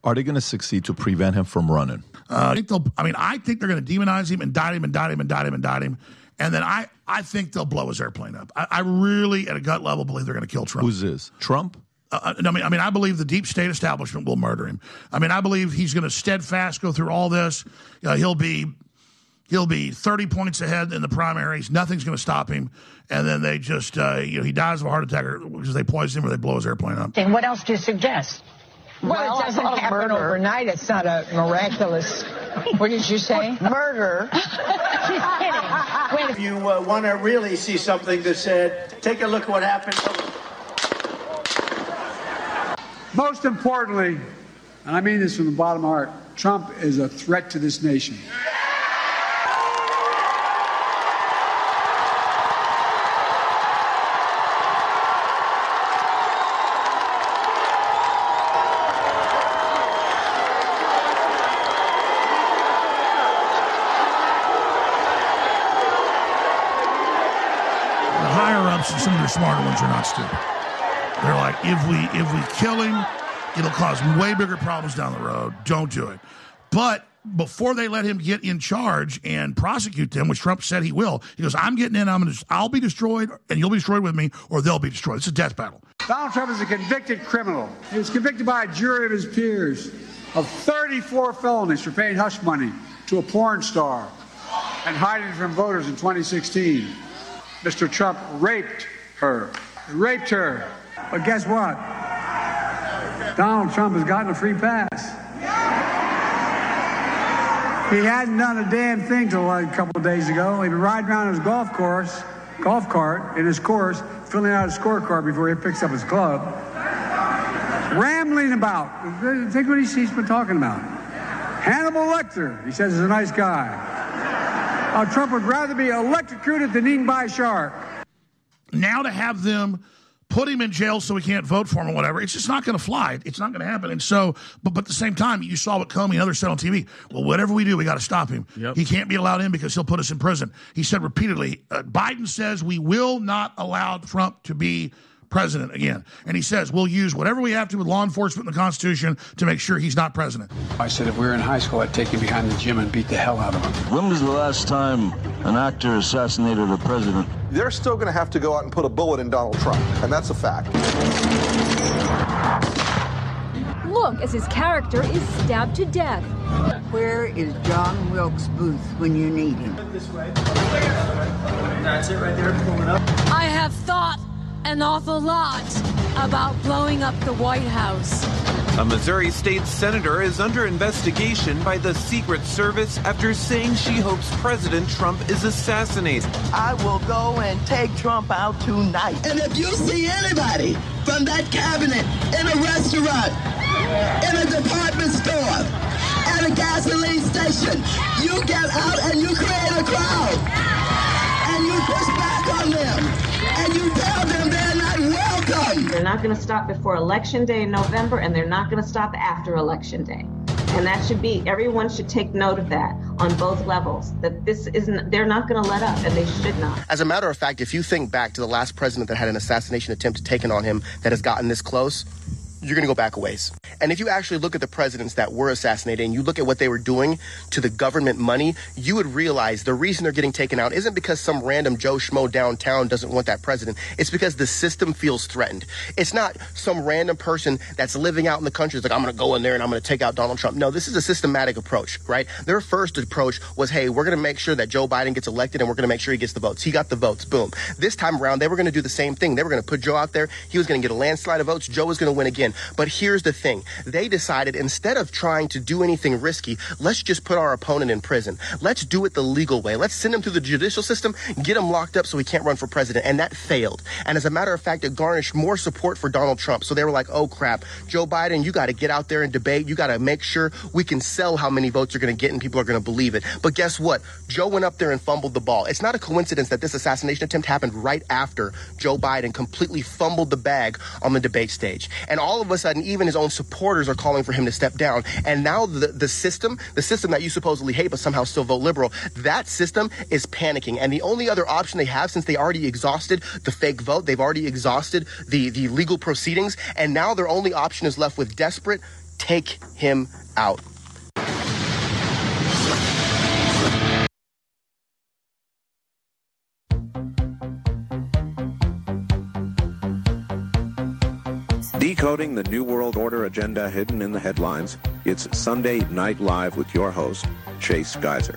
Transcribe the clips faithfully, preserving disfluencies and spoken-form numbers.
Are they going to succeed to prevent him from running? Uh, I think they'll. I mean, I think they're going to demonize him, indict him, indict him, indict him, indict him, and then I, I think they'll blow his airplane up. I, I really, at a gut level, believe they're going to kill Trump. Who's this? Trump? Uh, I mean, I mean, I believe the deep state establishment will murder him. I mean, I believe he's going to steadfast go through all this. Uh, he'll be, he'll be thirty points ahead in the primaries. Nothing's going to stop him, and then they just, uh, you know, he dies of a heart attack because they poison him or they blow his airplane up. And what else do you suggest? Well, well, it doesn't happen murder. overnight. It's not a miraculous. What did you say? Murder. She's kidding. Wait. If you uh, want to really see something that said, take a look at what happened. Most importantly, and I mean this from the bottom of my heart, Trump is a threat to this nation. Some of their smarter ones are not stupid. They're like, if we if we kill him, it'll cause way bigger problems down the road. Don't do it. But before they let him get in charge and prosecute them, which Trump said he will, he goes, I'm getting in, I'm gonna, I'll be destroyed, and you'll be destroyed with me, or they'll be destroyed. It's a death battle. Donald Trump is a convicted criminal. He was convicted by a jury of his peers of thirty-four felonies for paying hush money to a porn star and hiding from voters in twenty sixteen. Mister Trump raped her. Raped her. But guess what? Donald Trump has gotten a free pass. He hadn't done a damn thing till like a couple of days ago. He'd been riding around his golf course, golf cart in his course, filling out his scorecard before he picks up his club. Rambling about. Think what he's been talking about. Hannibal Lecter, he says, is a nice guy. Uh, Trump would rather be electrocuted than eaten by a shark. Now to have them put him in jail so he can't vote for him or whatever, it's just not going to fly. It's not going to happen. And so, but, but at the same time, you saw what Comey and others said on T V. Well, whatever we do, we got to stop him. Yep. He can't be allowed in because he'll put us in prison. He said repeatedly, uh, Biden says we will not allow Trump to be president again. And he says we'll use whatever we have to with law enforcement and the Constitution to make sure he's not president. I said if we were in high school, I'd take him behind the gym and beat the hell out of him. When was the last time an actor assassinated a president? They're still going to have to go out and put a bullet in Donald Trump, and that's a fact. Look as his character is stabbed to death. Where is John Wilkes Booth when you need him? This way. That's it right there. Pull it up. I have thought an awful lot about blowing up the White House. A Missouri state senator is under investigation by the Secret Service after saying she hopes President Trump is assassinated. I will go and take Trump out tonight. And if you see anybody from that cabinet in a restaurant, in a department store, at a gasoline station, you get out and you create a crowd. And you push back on them. And you tell them they're not welcome. They're not going to stop before Election Day in November, and they're not going to stop after Election Day. And that should be, everyone should take note of that on both levels, that this isn't, they're not going to let up, and they should not. As a matter of fact, if you think back to the last president that had an assassination attempt taken on him that has gotten this close, you're going to go back a ways. And if you actually look at the presidents that were assassinated and you look at what they were doing to the government money, you would realize the reason they're getting taken out isn't because some random Joe Schmo downtown doesn't want that president. It's because the system feels threatened. It's not some random person that's living out in the country that's like, I'm going to go in there and I'm going to take out Donald Trump. No, this is a systematic approach, right? Their first approach was, hey, we're going to make sure that Joe Biden gets elected and we're going to make sure he gets the votes. He got the votes. Boom. This time around, they were going to do the same thing. They were going to put Joe out there. He was going to get a landslide of votes. Joe was going to win again. But here's the thing. They decided instead of trying to do anything risky, let's just put our opponent in prison. Let's do it the legal way. Let's send him through the judicial system, get him locked up so he can't run for president. And that failed. And as a matter of fact, it garnished more support for Donald Trump. So they were like, oh, crap, Joe Biden, you got to get out there and debate. You got to make sure we can sell how many votes you're going to get and people are going to believe it. But guess what? Joe went up there and fumbled the ball. It's not a coincidence that this assassination attempt happened right after Joe Biden completely fumbled the bag on the debate stage. And all of a sudden, even his own supporters are calling for him to step down. And now the, the system, the system that you supposedly hate but somehow still vote liberal, that system is panicking. And the only other option they have, since they already exhausted the fake vote, they've already exhausted the, the legal proceedings, and now their only option is left with desperate, Take him out. Decoding the New World Order agenda hidden in the headlines. It's Sunday Night Live with your host, Chase Geiser.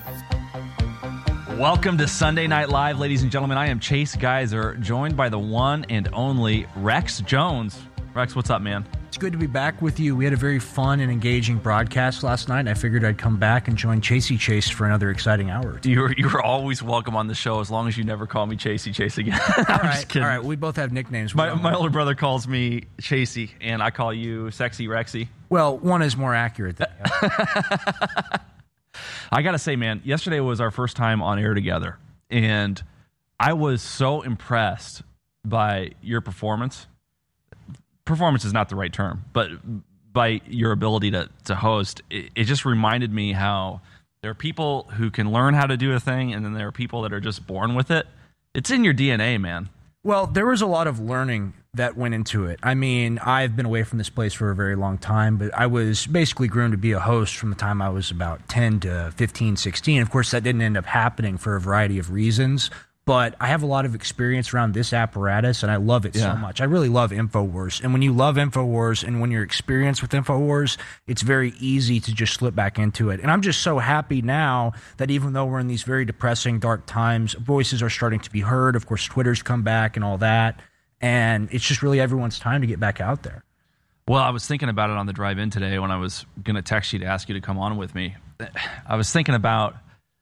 Welcome to Sunday Night Live, ladies and gentlemen. I am Chase Geiser, joined by the one and only Rex Jones. Rex, what's up, man? It's good to be back with you. We had a very fun and engaging broadcast last night. I figured I'd come back and join Chasey Chase for another exciting hour. You're you're always welcome on the show as long as you never call me Chasey Chase again. I'm all right, just kidding. all right. We both have nicknames. My, my older brother calls me Chasey, and I call you Sexy Rexy. Well, one is more accurate than the other. I got to say, man, yesterday was our first time on air together, and I was so impressed by your performance. Performance is not the right term, but by your ability to, to host, it, it just reminded me how there are people who can learn how to do a thing, and then there are people that are just born with it. It's in your D N A, man. Well, there was a lot of learning that went into it. I mean, I've been away from this place for a very long time, but I was basically groomed to be a host from the time I was about ten to fifteen, sixteen. Of course, that didn't end up happening for a variety of reasons, but I have a lot of experience around this apparatus, and I love it yeah. so much. I really love InfoWars, and when you love InfoWars and when you're experienced with InfoWars, it's very easy to just slip back into it. And I'm just so happy now that even though we're in these very depressing, dark times, voices are starting to be heard. Of course, Twitter's come back and all that, and it's just really everyone's time to get back out there. Well, I was thinking about it on the drive in today when I was going to text you to ask you to come on with me. I was thinking about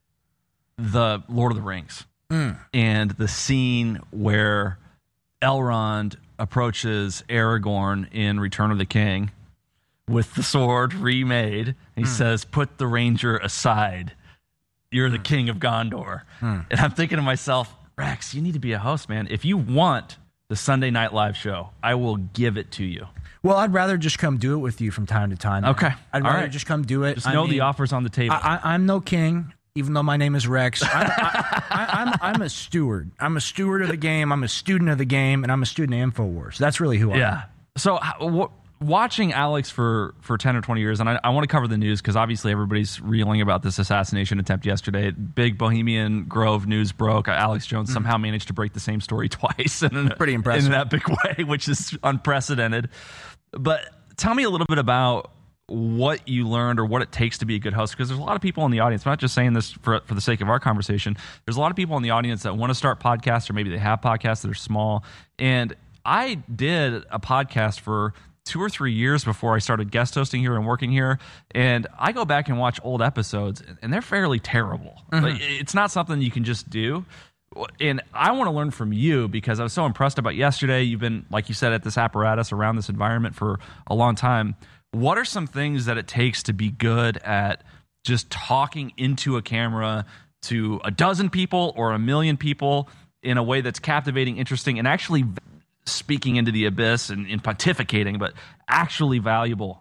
the Lord of the Rings. Mm. And the scene where Elrond approaches Aragorn in Return of the King with the sword remade. He mm. says, "Put the ranger aside. You're the mm. king of Gondor." Mm. And I'm thinking to myself, Rex, you need to be a host, man. If you want the Sunday Night Live show, I will give it to you. Well, I'd rather just come do it with you from time to time. Okay. I'd rather right. just come do it. Just know I mean, the offer's on the table. I, I, I'm no king. Even though my name is Rex, I'm, I, I, I'm, I'm a steward. I'm a steward of the game. I'm a student of the game, and I'm a student of InfoWars. That's really who I yeah. am. Yeah. So w- watching Alex for, for ten or twenty years, and I, I want to cover the news because obviously everybody's reeling about this assassination attempt yesterday. Big Bohemian Grove news broke. Alex Jones mm. somehow managed to break the same story twice in, Pretty impressive. in that big way, which is unprecedented. But tell me a little bit about what you learned or what it takes to be a good host, because there's a lot of people in the audience. I'm not just saying this for for the sake of our conversation. There's a lot of people in the audience that want to start podcasts, or maybe they have podcasts that are small. And I did a podcast for two or three years before I started guest hosting here and working here. And I go back and watch old episodes, and they're fairly terrible. Mm-hmm. Like, it's not something you can just do. And I want to learn from you because I was so impressed about yesterday. You've been, like you said, at this apparatus around this environment for a long time. What are some things that it takes to be good at just talking into a camera to a dozen people or a million people in a way that's captivating, interesting, and actually speaking into the abyss and, and pontificating, but actually valuable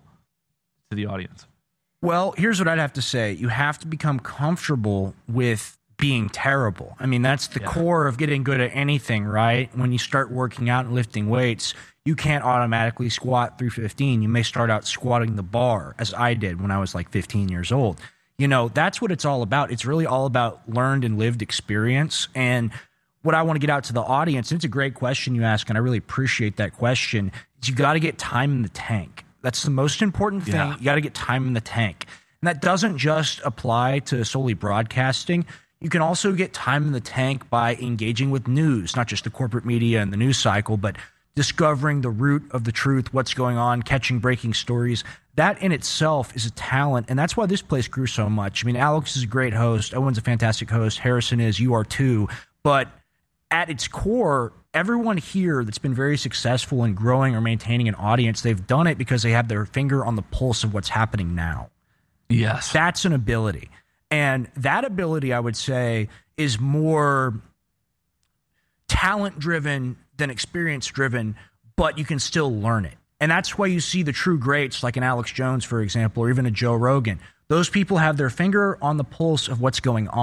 to the audience? Well, here's what I'd have to say. You have to become comfortable with being terrible. I mean, that's the yeah. core of getting good at anything, right? When you start working out and lifting weights, you can't automatically squat three fifteen. You may start out squatting the bar, as I did when I was like fifteen years old. You know, that's what it's all about. It's really all about learned and lived experience. And what I want to get out to the audience, and it's a great question you ask, and I really appreciate that question, is you got to get time in the tank. That's the most important thing. Yeah. You got to get time in the tank. And that doesn't just apply to solely broadcasting. You can also get time in the tank by engaging with news, not just the corporate media and the news cycle, but discovering the root of the truth, what's going on, catching breaking stories. That in itself is a talent, and that's why this place grew so much. I mean, Alex is a great host. Owen's a fantastic host. Harrison is. You are too. But at its core, everyone here that's been very successful in growing or maintaining an audience, they've done it because they have their finger on the pulse of what's happening now. Yes. That's an ability. And that ability, I would say, is more talent-driven than experience-driven, but you can still learn it. And that's why you see the true greats, like an Alex Jones, for example, or even a Joe Rogan. Those people have their finger on the pulse of what's going on.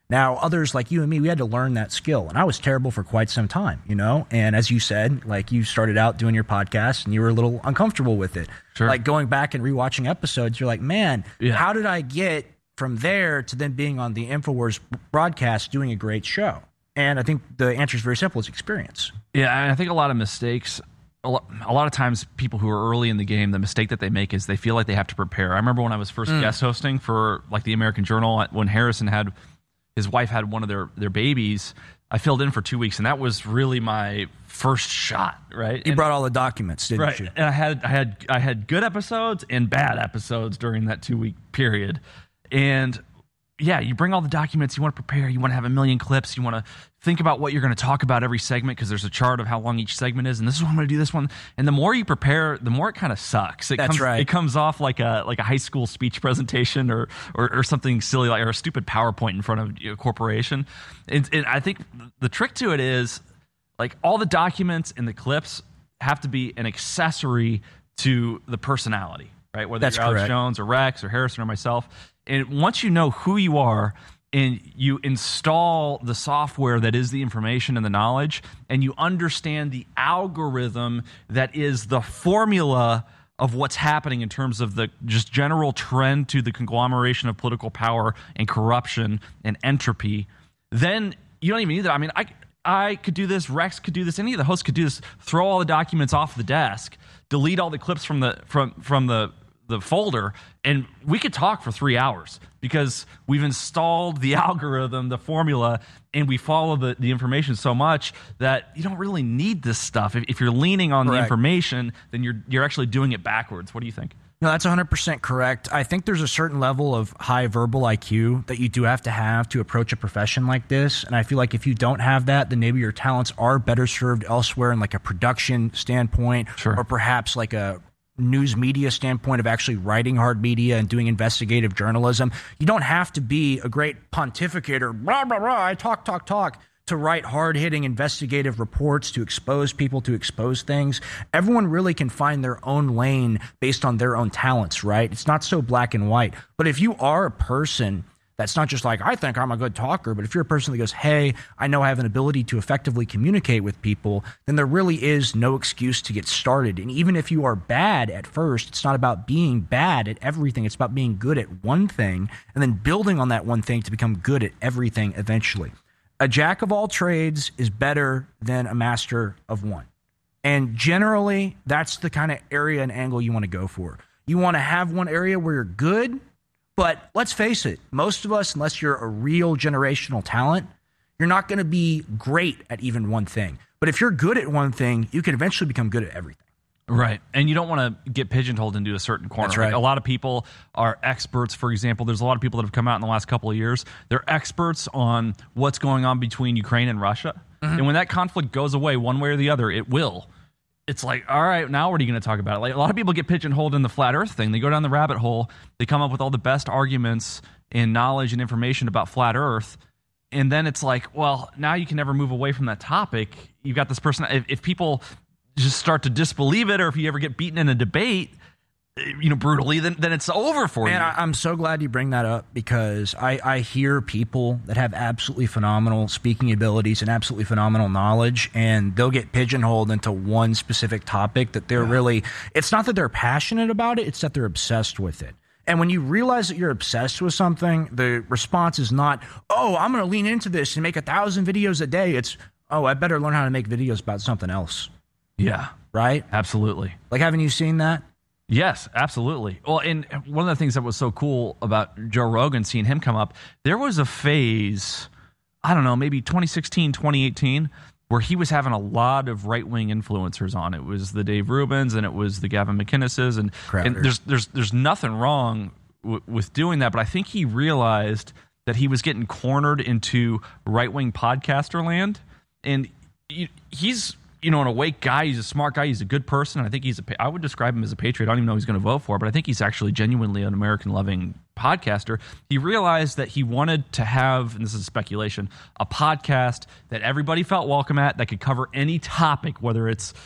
Now, others like you and me, we had to learn that skill. And I was terrible for quite some time, you know? And as you said, like you started out doing your podcast and you were a little uncomfortable with it. Sure. Like going back and rewatching episodes, you're like, man, yeah. how did I get from there to then being on the InfoWars broadcast doing a great show? And I think the answer is very simple. It's experience. Yeah, and I think a lot of mistakes, a lot, a lot of times people who are early in the game, the mistake that they make is they feel like they have to prepare. I remember when I was first mm. guest hosting for like the American Journal, when Harrison had, his wife had one of their, their babies, I filled in for two weeks, and that was really my first shot, right? You and, brought all the documents, didn't right, you? And I had, I had, I had good episodes and bad episodes during that two-week period. And yeah, you bring all the documents, you want to prepare, you want to have a million clips, you want to think about what you're going to talk about every segment because there's a chart of how long each segment is, and this is what I'm going to do this one. And the more you prepare, the more it kind of sucks. It That's comes, right. It comes off like a like a high school speech presentation or or, or something silly like or a stupid PowerPoint in front of a corporation. And, and I think the trick to it is like all the documents and the clips have to be an accessory to the personality, right? Whether That's you're Alex correct. Jones or Rex or Harrison or myself. And once you know who you are and you install the software that is the information and the knowledge, and you understand the algorithm that is the formula of what's happening in terms of the just general trend to the conglomeration of political power and corruption and entropy, then you don't even need that. I mean, I, I could do this, Rex could do this, any of the hosts could do this, throw all the documents off the desk, delete all the clips from the from from the the folder, and we could talk for three hours because we've installed the algorithm, the formula, and we follow the, the information so much that you don't really need this stuff. If, if you're leaning on Correct. the information, then you're you're actually doing it backwards. What do you think? No, that's one hundred percent correct. I think there's a certain level of high verbal I Q that you do have to have to approach a profession like this. And I feel like if you don't have that, then maybe your talents are better served elsewhere in like a production standpoint, sure. or perhaps like a news media standpoint of actually writing hard media and doing investigative journalism. You don't have to be a great pontificator, blah, blah, blah, I talk, talk, talk, to write hard-hitting investigative reports, to expose people, to expose things. Everyone really can find their own lane based on their own talents, right? It's not so black and white. But if you are a person that's not just like, I think I'm a good talker, but if you're a person that goes, hey, I know I have an ability to effectively communicate with people, then there really is no excuse to get started. And even if you are bad at first, it's not about being bad at everything. It's about being good at one thing and then building on that one thing to become good at everything eventually. A jack of all trades is better than a master of one. And generally, that's the kind of area and angle you want to go for. You want to have one area where you're good. But let's face it, most of us, unless you're a real generational talent, you're not going to be great at even one thing. But if you're good at one thing, you can eventually become good at everything. Right. And you don't want to get pigeonholed into a certain corner. That's right. Like a lot of people are experts. For example, there's a lot of people that have come out in the last couple of years. They're experts on what's going on between Ukraine and Russia. Mm-hmm. And when that conflict goes away one way or the other, it will. It's like, all right, now what are you going to talk about? Like a lot of people get pigeonholed in the flat earth thing. They go down the rabbit hole. They come up with all the best arguments and knowledge and information about flat earth. And then it's like, well, now you can never move away from that topic. You've got this person. If, if people just start to disbelieve it, or if you ever get beaten in a debate, you know, brutally, then then it's over for Man, you. I, I'm so glad you bring that up because I, I hear people that have absolutely phenomenal speaking abilities and absolutely phenomenal knowledge, and they'll get pigeonholed into one specific topic that they're yeah. really, it's not that they're passionate about it, it's that they're obsessed with it. And when you realize that you're obsessed with something, the response is not, oh, I'm going to lean into this and make a thousand videos a day. It's, oh, I better learn how to make videos about something else. Yeah. Right? Absolutely. Like, haven't you seen that? Yes, absolutely. Well, and one of the things that was so cool about Joe Rogan, seeing him come up, there was a phase, I don't know, maybe twenty sixteen, twenty eighteen, where he was having a lot of right-wing influencers on. It was the Dave Rubins and it was the Gavin McInnes's. And, and there's there's there's nothing wrong w- with doing that, but I think he realized that he was getting cornered into right-wing podcaster land. And he, he's... you know, an awake guy. He's a smart guy. He's a good person. I think he's a, I would describe him as a patriot. I don't even know who he's going to vote for, but I think he's actually genuinely an American-loving podcaster. He realized that he wanted to have, and this is speculation, a podcast that everybody felt welcome at, that could cover any topic, whether it's,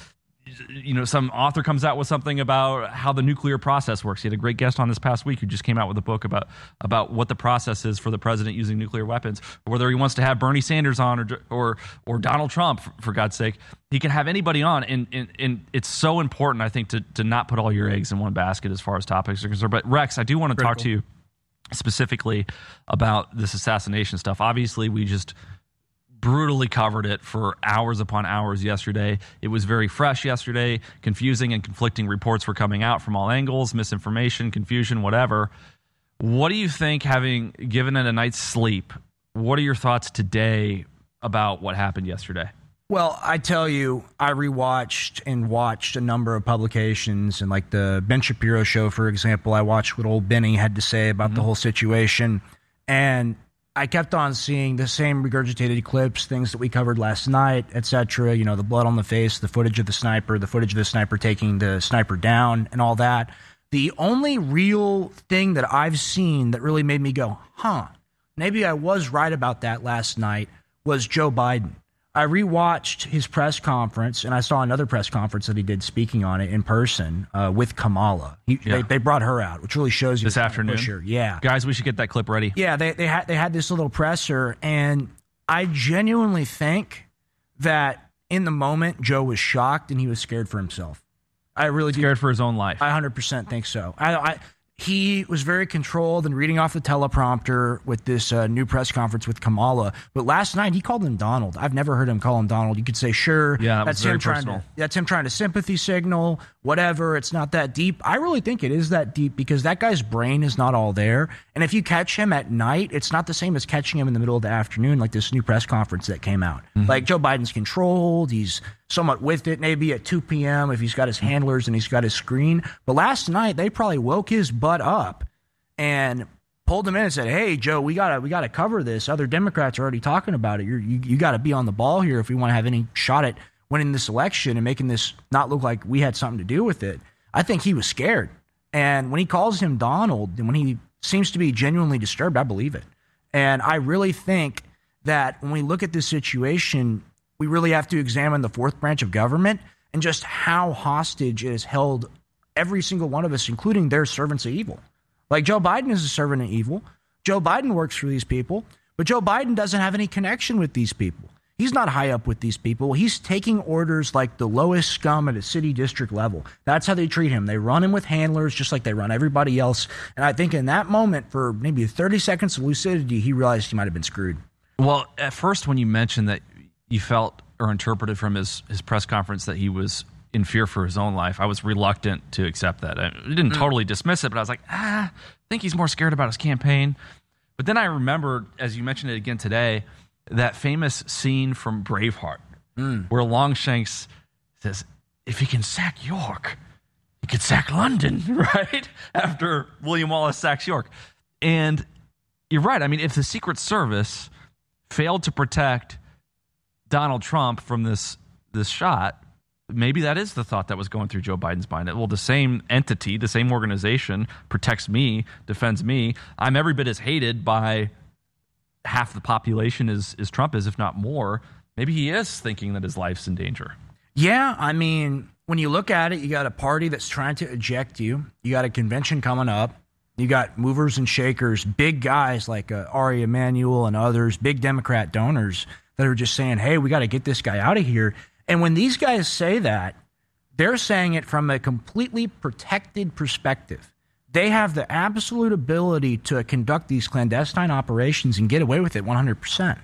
you know, some author comes out with something about how the nuclear process works. He had a great guest on this past week who just came out with a book about about what the process is for the president using nuclear weapons, or whether he wants to have Bernie Sanders on or or, or Donald Trump, for, for God's sake. He can have anybody on, and, and, and it's so important, I think, to, to not put all your eggs in one basket as far as topics are concerned. But, Rex, I do want to Critical. talk to you specifically about this assassination stuff. Obviously, we just brutally covered it for hours upon hours yesterday. It was very fresh yesterday. Confusing and conflicting reports were coming out from all angles, misinformation, confusion, whatever. What do you think, having given it a night's sleep, what are your thoughts today about what happened yesterday? Well, I tell you, I rewatched and watched a number of publications, and like the Ben Shapiro show, for example, I watched what old Benny had to say about mm-hmm. the whole situation, and I kept on seeing the same regurgitated clips, things that we covered last night, et cetera. You know, the blood on the face, the footage of the sniper, the footage of the sniper taking the sniper down, and all that. The only real thing that I've seen that really made me go, huh, maybe I was right about that last night was Joe Biden. I rewatched his press conference, and I saw another press conference that he did speaking on it in person uh, with Kamala. He, yeah. they, they brought her out, which really shows you this afternoon. Yeah, guys, we should get that clip ready. Yeah, they they had they had this little presser, and I genuinely think that in the moment Joe was shocked and he was scared for himself. I really scared do. for his own life. I one hundred percent think so. I. I He was very controlled and reading off the teleprompter with this uh, new press conference with Kamala. But last night he called him Donald. I've never heard him call him Donald. You could say, sure, yeah, that that's was very him trying personal. to that's him trying to sympathy signal, whatever. It's not that deep. I really think it is that deep because that guy's brain is not all there. And if you catch him at night, it's not the same as catching him in the middle of the afternoon, like this new press conference that came out. Mm-hmm. Like Joe Biden's controlled. He's somewhat with it, maybe at two p.m. if he's got his handlers and he's got his screen. But last night they probably woke his butt up and pulled him in and said, "Hey, Joe, we gotta we gotta cover this. Other Democrats are already talking about it. You're, you you got to be on the ball here if we want to have any shot at winning this election and making this not look like we had something to do with it." I think he was scared, and when he calls him Donald and when he seems to be genuinely disturbed, I believe it. And I really think that when we look at this situation, we really have to examine the fourth branch of government and just how hostage it has held every single one of us, including their servants of evil. Like Joe Biden is a servant of evil. Joe Biden works for these people, but Joe Biden doesn't have any connection with these people. He's not high up with these people. He's taking orders like the lowest scum at a city district level. That's how they treat him. They run him with handlers just like they run everybody else. And I think in that moment, for maybe thirty seconds of lucidity, he realized he might have been screwed. Well, at first when you mentioned that you felt or interpreted from his, his press conference that he was in fear for his own life, I was reluctant to accept that. I didn't mm. totally dismiss it, but I was like, ah, I think he's more scared about his campaign. But then I remembered, as you mentioned it again today, that famous scene from Braveheart, mm. where Longshanks says, if he can sack York, he could sack London, right? After William Wallace sacks York. And you're right. I mean, if the Secret Service failed to protect Donald Trump from this this shot, maybe that is the thought that was going through Joe Biden's mind. Well, the same entity, the same organization protects me, defends me. I'm every bit as hated by half the population as, as Trump is, if not more. Maybe he is thinking that his life's in danger. Yeah, I mean, when you look at it, you got a party that's trying to eject you. You got a convention coming up. You got movers and shakers, big guys like uh, Ari Emanuel and others, big Democrat donors that are just saying, hey, we got to get this guy out of here. And when these guys say that, they're saying it from a completely protected perspective. They have the absolute ability to conduct these clandestine operations and get away with it one hundred percent.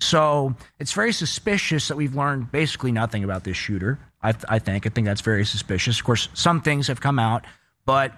So it's very suspicious that we've learned basically nothing about this shooter, I, th- I think. I think that's very suspicious. Of course, some things have come out, but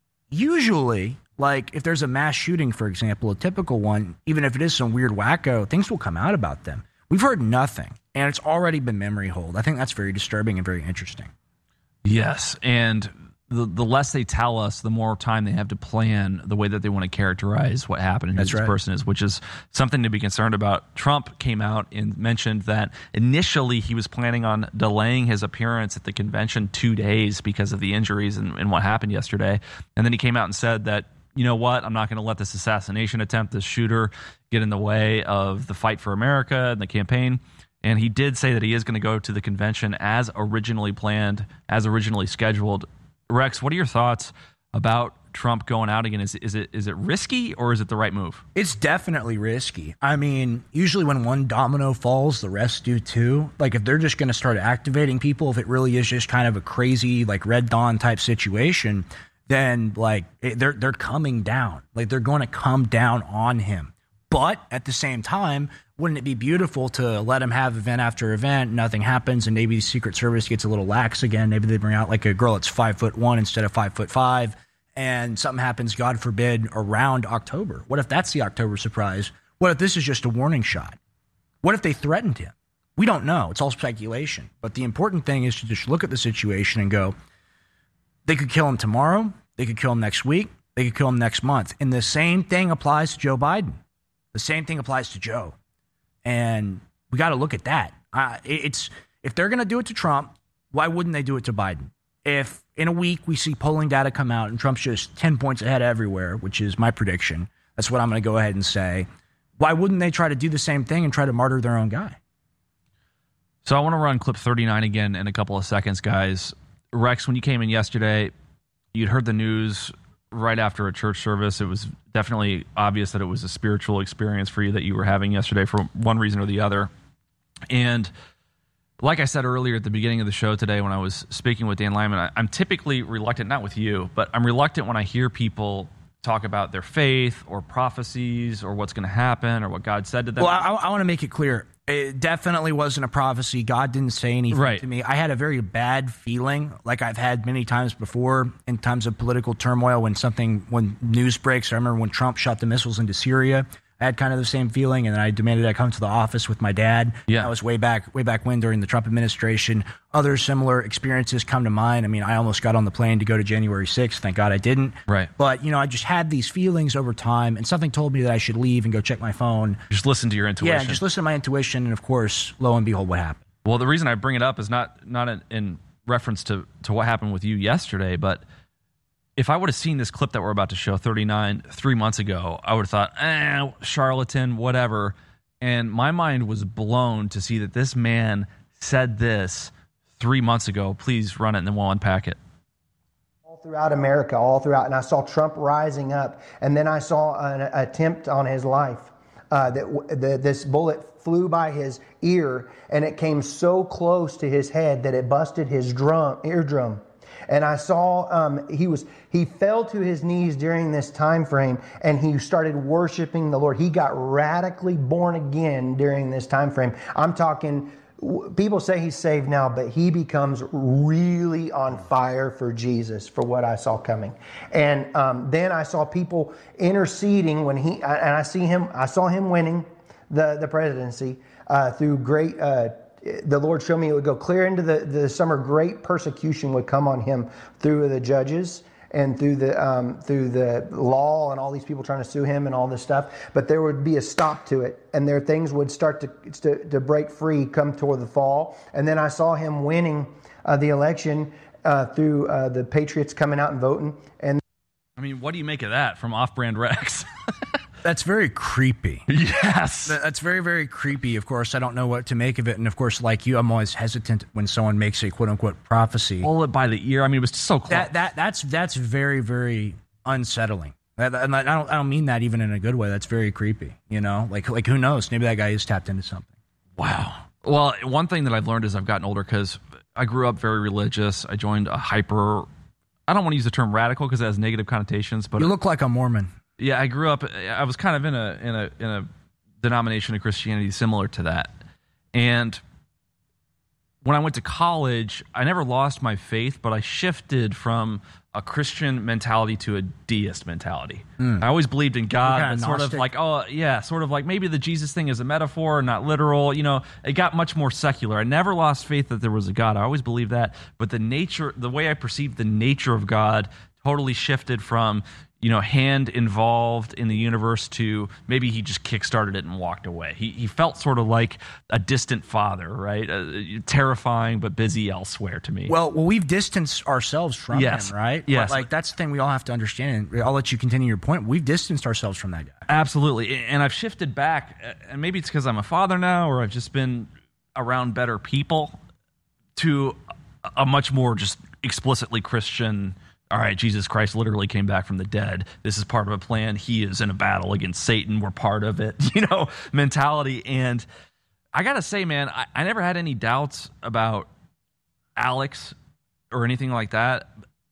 usually, like if there's a mass shooting, for example, a typical one, even if it is some weird wacko, things will come out about them. We've heard nothing, and it's already been memory hold. I think that's very disturbing and very interesting. Yes, and the the less they tell us, the more time they have to plan the way that they want to characterize what happened and who That's this right. person is, which is something to be concerned about. Trump came out and mentioned that initially he was planning on delaying his appearance at the convention two days because of the injuries and, and what happened yesterday. And then he came out and said that, you know what, I'm not going to let this assassination attempt, this shooter, get in the way of the fight for America and the campaign. And he did say that he is going to go to the convention as originally planned, as originally scheduled. Rex, what are your thoughts about Trump going out again? Is, is it is it risky or is it the right move? It's definitely risky. I mean, usually when one domino falls, the rest do too. Like if they're just going to start activating people, if it really is just kind of a crazy like Red Dawn type situation, then like it, they're they're coming down. Like they're going to come down on him. But at the same time, wouldn't it be beautiful to let him have event after event, nothing happens, and maybe the Secret Service gets a little lax again? Maybe they bring out like a girl that's five foot one instead of five foot five, and something happens, God forbid, around October. What if that's the October surprise? What if this is just a warning shot? What if they threatened him? We don't know. It's all speculation. But the important thing is to just look at the situation and go, they could kill him tomorrow. They could kill him next week. They could kill him next month. And the same thing applies to Joe Biden. The same thing applies to Joe. And we got to look at that. Uh, it's if they're going to do it to Trump, why wouldn't they do it to Biden? If in a week we see polling data come out and Trump's just ten points ahead everywhere, which is my prediction, that's what I'm going to go ahead and say, why wouldn't they try to do the same thing and try to martyr their own guy? So I want to run clip thirty-nine again in a couple of seconds, guys. Rex, when you came in yesterday, you'd heard the news right after a church service. It was definitely obvious that it was a spiritual experience for you that you were having yesterday for one reason or the other. And like I said earlier at the beginning of the show today when I was speaking with Dan Lyman, I, I'm typically reluctant, not with you, but I'm reluctant when I hear people talk about their faith or prophecies or what's going to happen or what God said to them. Well, I, I want to make it clear. It definitely wasn't a prophecy. God didn't say anything right. to me. I had a very bad feeling, like I've had many times before in times of political turmoil when something, when news breaks. I remember when Trump shot the missiles into Syria. I had kind of the same feeling, and then I demanded I come to the office with my dad. Yeah. That was way back, way back when during the Trump administration. Other similar experiences come to mind. I mean, I almost got on the plane to go to January sixth. Thank God I didn't. Right. But, you know, I just had these feelings over time, and something told me that I should leave and go check my phone. Just listen to your intuition. Yeah, just listen to my intuition, and of course, lo and behold, what happened? Well, the reason I bring it up is not not in, in reference to, to what happened with you yesterday, but if I would have seen this clip that we're about to show, thirty-nine, three months ago, I would have thought, eh, charlatan, whatever. And my mind was blown to see that this man said this three months ago. Please run it and then we'll unpack it. All throughout America, all throughout. And I saw Trump rising up. And then I saw an attempt on his life. Uh, that the, this bullet flew by his ear and it came so close to his head that it busted his drum, eardrum. And I saw um, he was he fell to his knees during this time frame, and he started worshiping the Lord. He got radically born again during this time frame. I'm talking. People say he's saved now, but he becomes really on fire for Jesus, for what I saw coming. And um, then I saw people interceding when he and I see him. I saw him winning the the presidency uh, through great. Uh, The Lord showed me it would go clear into the, the summer. Great persecution would come on him through the judges and through the um, through the law and all these people trying to sue him and all this stuff. But there would be a stop to it, and there things would start to to, to break free come toward the fall. And then I saw him winning uh, the election uh, through uh, the Patriots coming out and voting. And I mean, what do you make of that from Off-Brand Rex? That's very creepy. Yes. That's very, very creepy. Of course, I don't know what to make of it. And of course, like you, I'm always hesitant when someone makes a quote unquote prophecy. Pull it by the ear. I mean, it was so close. That, that, that's, that's very, very unsettling. And I don't, I don't mean that even in a good way. That's very creepy. You know, like, like who knows? Maybe that guy is tapped into something. Wow. Well, one thing that I've learned as I've gotten older, because I grew up very religious. I joined a hyper, I don't want to use the term radical because it has negative connotations, but you look like a Mormon. Yeah, I grew up. I was kind of in a in a in a denomination of Christianity similar to that, and when I went to college, I never lost my faith, but I shifted from a Christian mentality to a deist mentality. Mm. I always believed in God, but sort of like, oh yeah, sort of like maybe the Jesus thing is a metaphor, not literal. You know, it got much more secular. I never lost faith that there was a God. I always believed that, but the nature, the way I perceived the nature of God, totally shifted from, you know, hand involved in the universe to maybe he just kickstarted it and walked away. He he felt sort of like a distant father, right? Uh, terrifying but busy elsewhere to me. Well, well, we've distanced ourselves from yes. him, right? Yes. But, like that's the thing we all have to understand. I'll let you continue your point. We've distanced ourselves from that guy. Absolutely, and I've shifted back, and maybe it's because I'm a father now, or I've just been. around better people to a much more just explicitly Christian, all right, Jesus Christ literally came back from the dead. This is part of a plan. He is in a battle against Satan. We're part of it, you know, mentality. And I got to say, man, I, I never had any doubts about Alex or anything like that.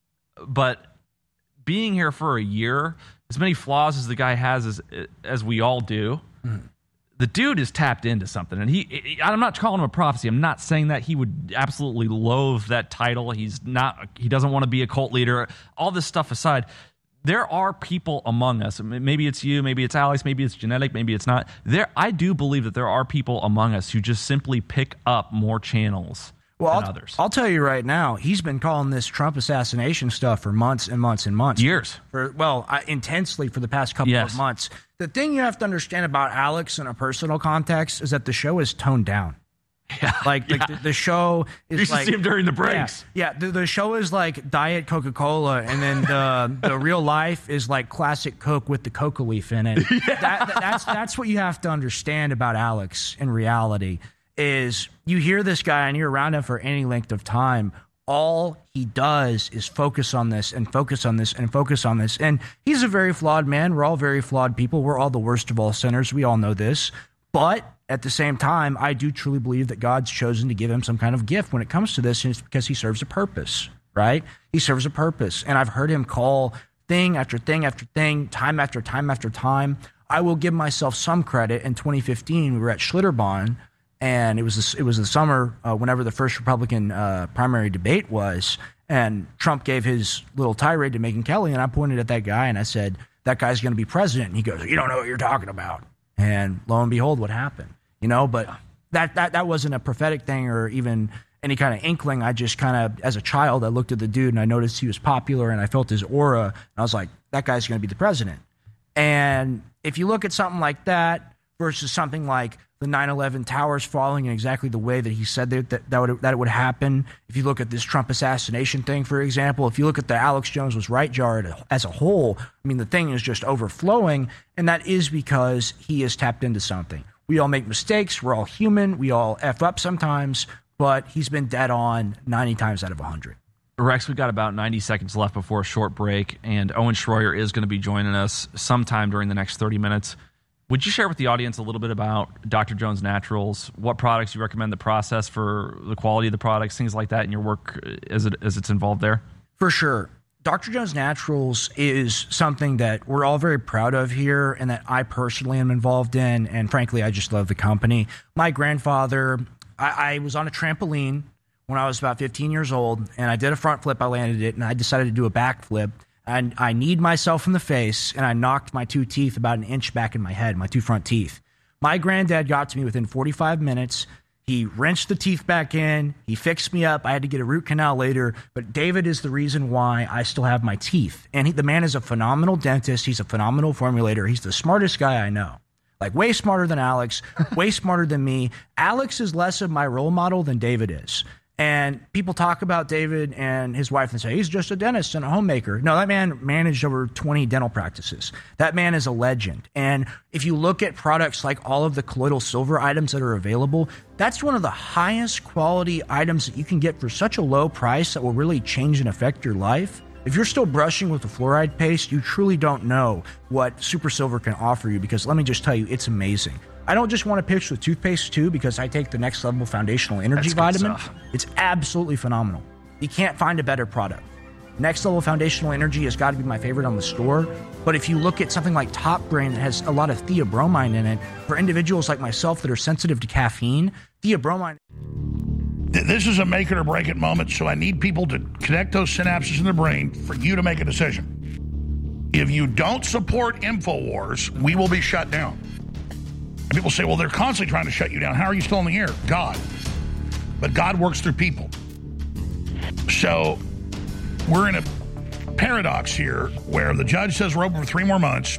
But being here for a year, as many flaws as the guy has as, as we all do, mm. the dude is tapped into something. And he, I'm not calling him a prophecy. I'm not saying that he would absolutely loathe that title. He's not, he doesn't want to be a cult leader. All this stuff aside, there are people among us. Maybe it's you, maybe it's Alex, maybe it's genetic, maybe it's not. There, I do believe that there are people among us who just simply pick up more channels well, than I'll, others. I'll tell you right now, he's been calling this Trump assassination stuff for months and months and months. Years. For, well, uh, intensely for the past couple yes. of months. The thing you have to understand about Alex in a personal context is that the show is toned down. Yeah, like, like yeah. The, the show is you used like to see him during the breaks. Yeah, yeah the, the show is like Diet Coca-Cola, and then the the real life is like classic Coke with the coca leaf in it. Yeah. That, that, that's that's what you have to understand about Alex in reality. Is you hear this guy and you're around him for any length of time, all he does is focus on this and focus on this and focus on this. And he's a very flawed man. We're all very flawed people. We're all the worst of all sinners. We all know this. But at the same time, I do truly believe that God's chosen to give him some kind of gift when it comes to this, and it's because he serves a purpose, right? He serves a purpose. And I've heard him call thing after thing after thing, time after time after time. I will give myself some credit. In twenty fifteen, we were at Schlitterbahn, and it was the, it was the summer uh, whenever the first Republican uh, primary debate was, and Trump gave his little tirade to Megyn Kelly, and I pointed at that guy and I said, that guy's going to be president. And he goes, you don't know what you're talking about. And lo and behold, what happened? You know, but that, that, that wasn't a prophetic thing or even any kind of inkling. I just kind of, as a child, I looked at the dude and I noticed he was popular and I felt his aura. And I was like, that guy's going to be the president. And if you look at something like that versus something like the nine eleven towers falling in exactly the way that he said that, that, that, would, that it would happen. If you look at this Trump assassination thing, for example, if you look at the Alex Jones was right jar as a whole, I mean, the thing is just overflowing, and that is because he is tapped into something. We all make mistakes. We're all human. We all F up sometimes, but he's been dead on ninety times out of one hundred. Rex, we've got about ninety seconds left before a short break, and Owen Schroyer is going to be joining us sometime during the next thirty minutes. Would you share with the audience a little bit about Doctor Jones Naturals, what products you recommend, the process for the quality of the products, things like that in your work as, it, as it's involved there? For sure. Doctor Jones Naturals is something that we're all very proud of here and that I personally am involved in, and frankly, I just love the company. My grandfather, I, I was on a trampoline when I was about fifteen years old, and I did a front flip, I landed it, and I decided to do a back flip. And I kneed myself in the face, and I knocked my two teeth about an inch back in my head, my two front teeth. My granddad got to me within forty-five minutes. He wrenched the teeth back in. He fixed me up. I had to get a root canal later. But David is the reason why I still have my teeth. And he, the man is a phenomenal dentist. He's a phenomenal formulator. He's the smartest guy I know. Like, way smarter than Alex, way smarter than me. Alex is less of my role model than David is. And people talk about David and his wife and say, he's just a dentist and a homemaker. No, that man managed over twenty dental practices. That man is a legend. And if you look at products like all of the colloidal silver items that are available, that's one of the highest quality items that you can get for such a low price that will really change and affect your life. If you're still brushing with the fluoride paste, you truly don't know what Super Silver can offer you, because let me just tell you, it's amazing. I don't just want to pitch the toothpaste too, because I take the Next Level Foundational Energy Vitamin. It's absolutely phenomenal. You can't find a better product. Next Level Foundational Energy has got to be my favorite on the store. But if you look at something like Top Brain that has a lot of theobromine in it, for individuals like myself that are sensitive to caffeine, theobromine... This is a make it or break it moment, so I need people to connect those synapses in the brain for you to make a decision. If you don't support InfoWars, we will be shut down. And people say, well, they're constantly trying to shut you down. How are you still in the air? God. But God works through people. So we're in a paradox here where the judge says we're open for three more months.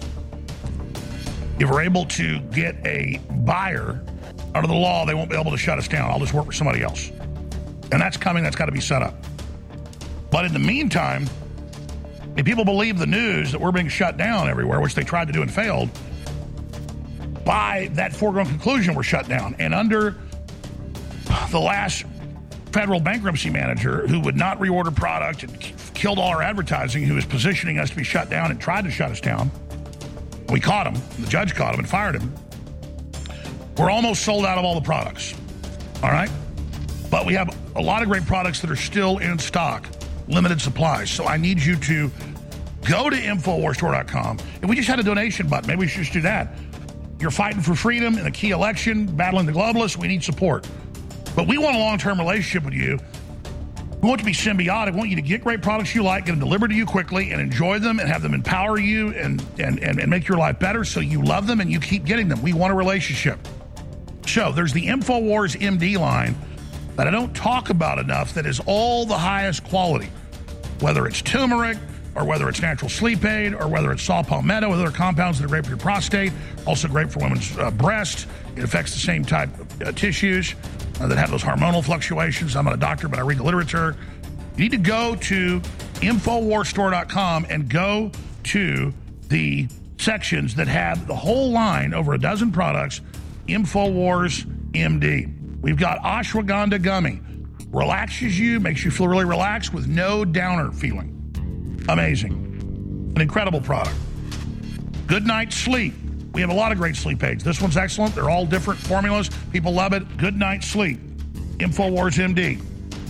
If we're able to get a buyer under the law, they won't be able to shut us down. I'll just work for somebody else. And that's coming. That's got to be set up. But in the meantime, if people believe the news that we're being shut down everywhere, which they tried to do and failed, by that foregone conclusion, we're shut down. And under the last federal bankruptcy manager who would not reorder product and killed all our advertising, who was positioning us to be shut down and tried to shut us down. We caught him. The judge caught him and fired him. We're almost sold out of all the products. All right? But we have a lot of great products that are still in stock, limited supplies. So I need you to go to Infowars Store dot com. If we just had a donation button, maybe we should just do that. You're fighting for freedom in a key election, battling the globalists. We need support. But we want a long-term relationship with you. We want to be symbiotic. We want you to get great products you like, get them delivered to you quickly, and enjoy them and have them empower you and, and, and, and make your life better so you love them and you keep getting them. We want a relationship. So there's the Infowars M D line that I don't talk about enough that is all the highest quality, whether it's turmeric or whether it's natural sleep aid or whether it's saw palmetto with other compounds that are great for your prostate, also great for women's uh, breast. It affects the same type of uh, tissues uh, that have those hormonal fluctuations. I'm not a doctor, but I read the literature. You need to go to Infowars Store dot com and go to the sections that have the whole line, over a dozen products, Infowars M D. We've got ashwagandha gummy. Relaxes you, makes you feel really relaxed with no downer feeling. Amazing. An incredible product. Good Night Sleep. We have a lot of great sleep aids. This one's excellent. They're all different formulas. People love it. Good Night Sleep. Infowars M D.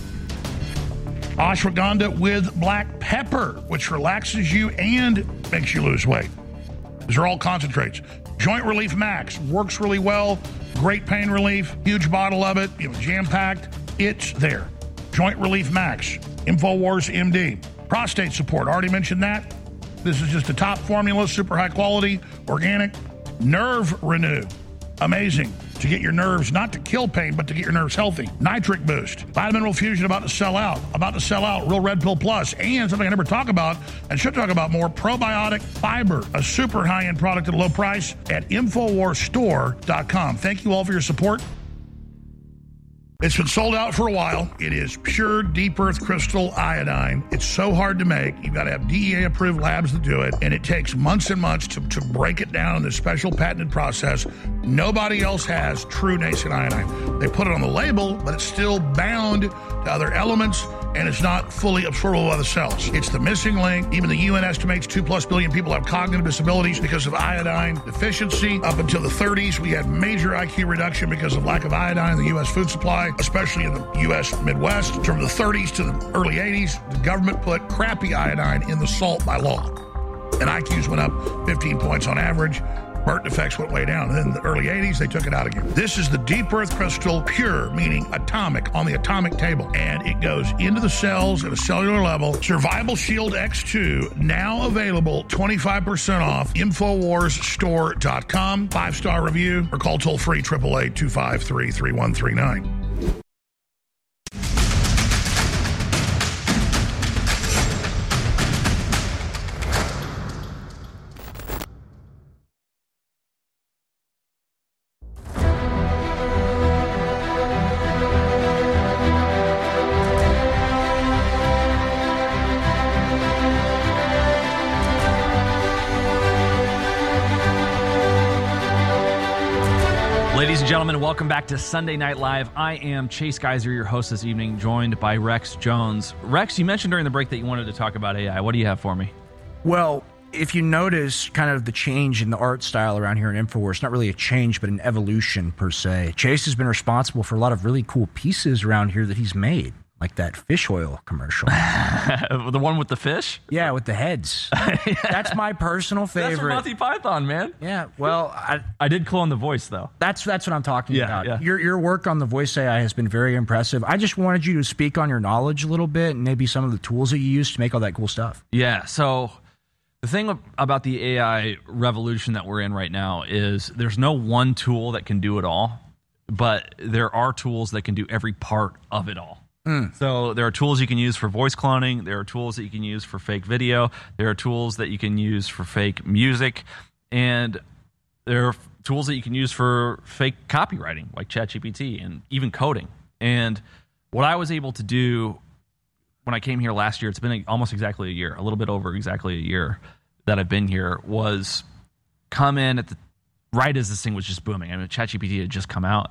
Ashwagandha with black pepper, which relaxes you and makes you lose weight. These are all concentrates. Joint Relief Max works really well. Great pain relief. Huge bottle of it. You know, jam-packed. It's there. Joint Relief Max. Infowars M D. Prostate support. Already mentioned that. This is just a top formula, super high quality, organic. Nerve Renew. Amazing. To get your nerves, not to kill pain, but to get your nerves healthy. Nitric Boost. Vitamin Mineral Fusion about to sell out. About to sell out. Real Red Pill Plus. And something I never talk about and should talk about more, Probiotic Fiber. A super high-end product at a low price at Infowars Store dot com. Thank you all for your support. It's been sold out for a while. It is pure deep earth crystal iodine. It's so hard to make. You've got to have D E A-approved labs that do it, and it takes months and months to, to break it down in this special patented process. Nobody else has true nascent iodine. They put it on the label, but it's still bound to other elements, and it's not fully absorbable by the cells. It's the missing link. Even the U N estimates two plus billion people have cognitive disabilities because of iodine deficiency. Up until the thirties, we had major I Q reduction because of lack of iodine in the U S food supply, especially in the U S Midwest. From the thirties to the early eighties, the government put crappy iodine in the salt by law. And I Qs went up fifteen points on average. Burton effects went way down. And then in the early eighties, they took it out again. This is the deep earth crystal, pure, meaning atomic, on the atomic table. And it goes into the cells at a cellular level. Survival Shield X two, now available, twenty-five percent off, Infowars Store dot com. Five-star review, or call toll-free, eight eight eight, two five three, three one three nine. Ladies and gentlemen, welcome back to Sunday Night Live. I am Chase Geiser, your host this evening, joined by Rex Jones. Rex, you mentioned during the break that you wanted to talk about A I. What do you have for me? Well, if you notice kind of the change in the art style around here in Infowars, not really a change, but an evolution per se. Chase has been responsible for a lot of really cool pieces around here that he's made, like that fish oil commercial. The one with the fish? Yeah, with the heads. Yeah. That's my personal favorite. That's from Monty Python, man. Yeah, well, I, I did clone the voice, though. That's that's what I'm talking yeah, about. Yeah. Your your work on the voice A I has been very impressive. I just wanted you to speak on your knowledge a little bit and maybe some of the tools that you use to make all that cool stuff. Yeah, so the thing about the A I revolution that we're in right now is there's no one tool that can do it all, but there are tools that can do every part of it all. Mm. So there are tools you can use for voice cloning. There are tools that you can use for fake video. There are tools that you can use for fake music. And there are tools that you can use for fake copywriting, like ChatGPT, and even coding. And what I was able to do when I came here last year, it's been almost exactly a year, a little bit over exactly a year that I've been here, was come in at the right as this thing was just booming. I mean, ChatGPT had just come out.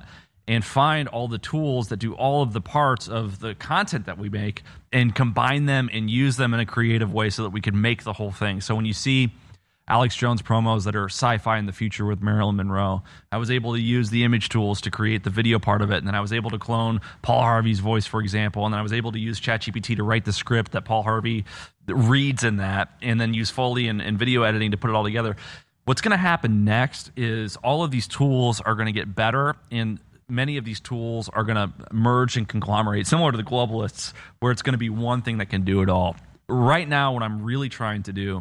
and find all the tools that do all of the parts of the content that we make and combine them and use them in a creative way so that we can make the whole thing. So when you see Alex Jones promos that are sci-fi in the future with Marilyn Monroe, I was able to use the image tools to create the video part of it, and then I was able to clone Paul Harvey's voice, for example, and then I was able to use ChatGPT to write the script that Paul Harvey reads in that, and then use Foley and, and video editing to put it all together. What's going to happen next is all of these tools are going to get better, and many of these tools are going to merge and conglomerate, similar to the globalists, where it's going to be one thing that can do it all. Right now, what I'm really trying to do,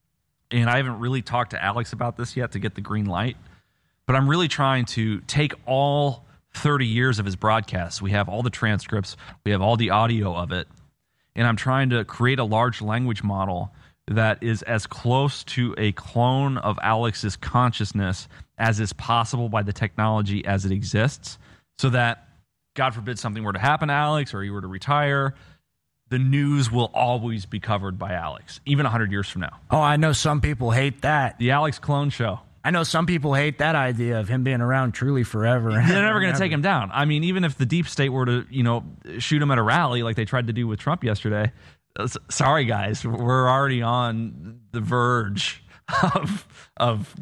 and I haven't really talked to Alex about this yet to get the green light, but I'm really trying to take all thirty years of his broadcasts. We have all the transcripts. We have all the audio of it. And I'm trying to create a large language model that is as close to a clone of Alex's consciousness as is possible by the technology as it exists, so that, God forbid, something were to happen to Alex or he were to retire, the news will always be covered by Alex, even one hundred years from now. Oh, I know some people hate that. The Alex Clone Show. I know some people hate that idea of him being around truly forever. They're never going to take him down. I mean, even if the deep state were to, you know, shoot him at a rally like they tried to do with Trump yesterday, uh, sorry, guys, we're already on the verge of of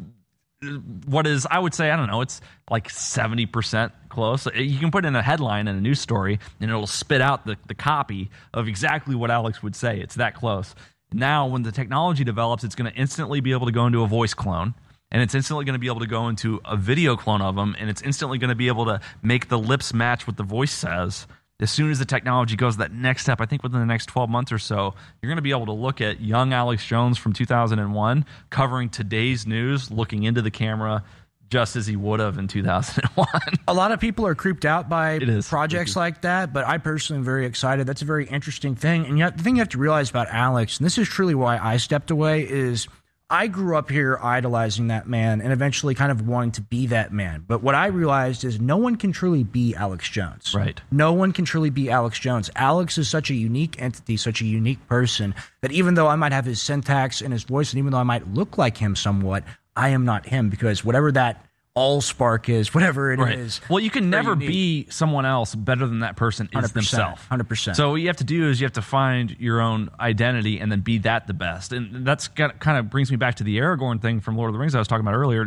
what is, I would say, I don't know, it's like seventy percent close. You can put in a headline in a news story, and it'll spit out the, the copy of exactly what Alex would say. It's that close. Now, when the technology develops, it's going to instantly be able to go into a voice clone, and it's instantly going to be able to go into a video clone of them, and it's instantly going to be able to make the lips match what the voice says. As soon as the technology goes that next step, I think within the next twelve months or so, you're going to be able to look at young Alex Jones from two thousand one covering today's news, looking into the camera just as he would have in two thousand one. A lot of people are creeped out by It is. projects like that, but I personally am very excited. That's a very interesting thing. And yet, the thing you have to realize about Alex, and this is truly why I stepped away, is I grew up here idolizing that man and eventually kind of wanting to be that man. But what I realized is no one can truly be Alex Jones. Right. No one can truly be Alex Jones. Alex is such a unique entity, such a unique person, that even though I might have his syntax and his voice, and even though I might look like him somewhat, I am not him, because whatever that allspark is, whatever it right. is. Well, you can never unique. be someone else better than that person is themselves. one hundred percent. So what you have to do is you have to find your own identity and then be that the best. And that's got, kind of brings me back to the Aragorn thing from Lord of the Rings I was talking about earlier,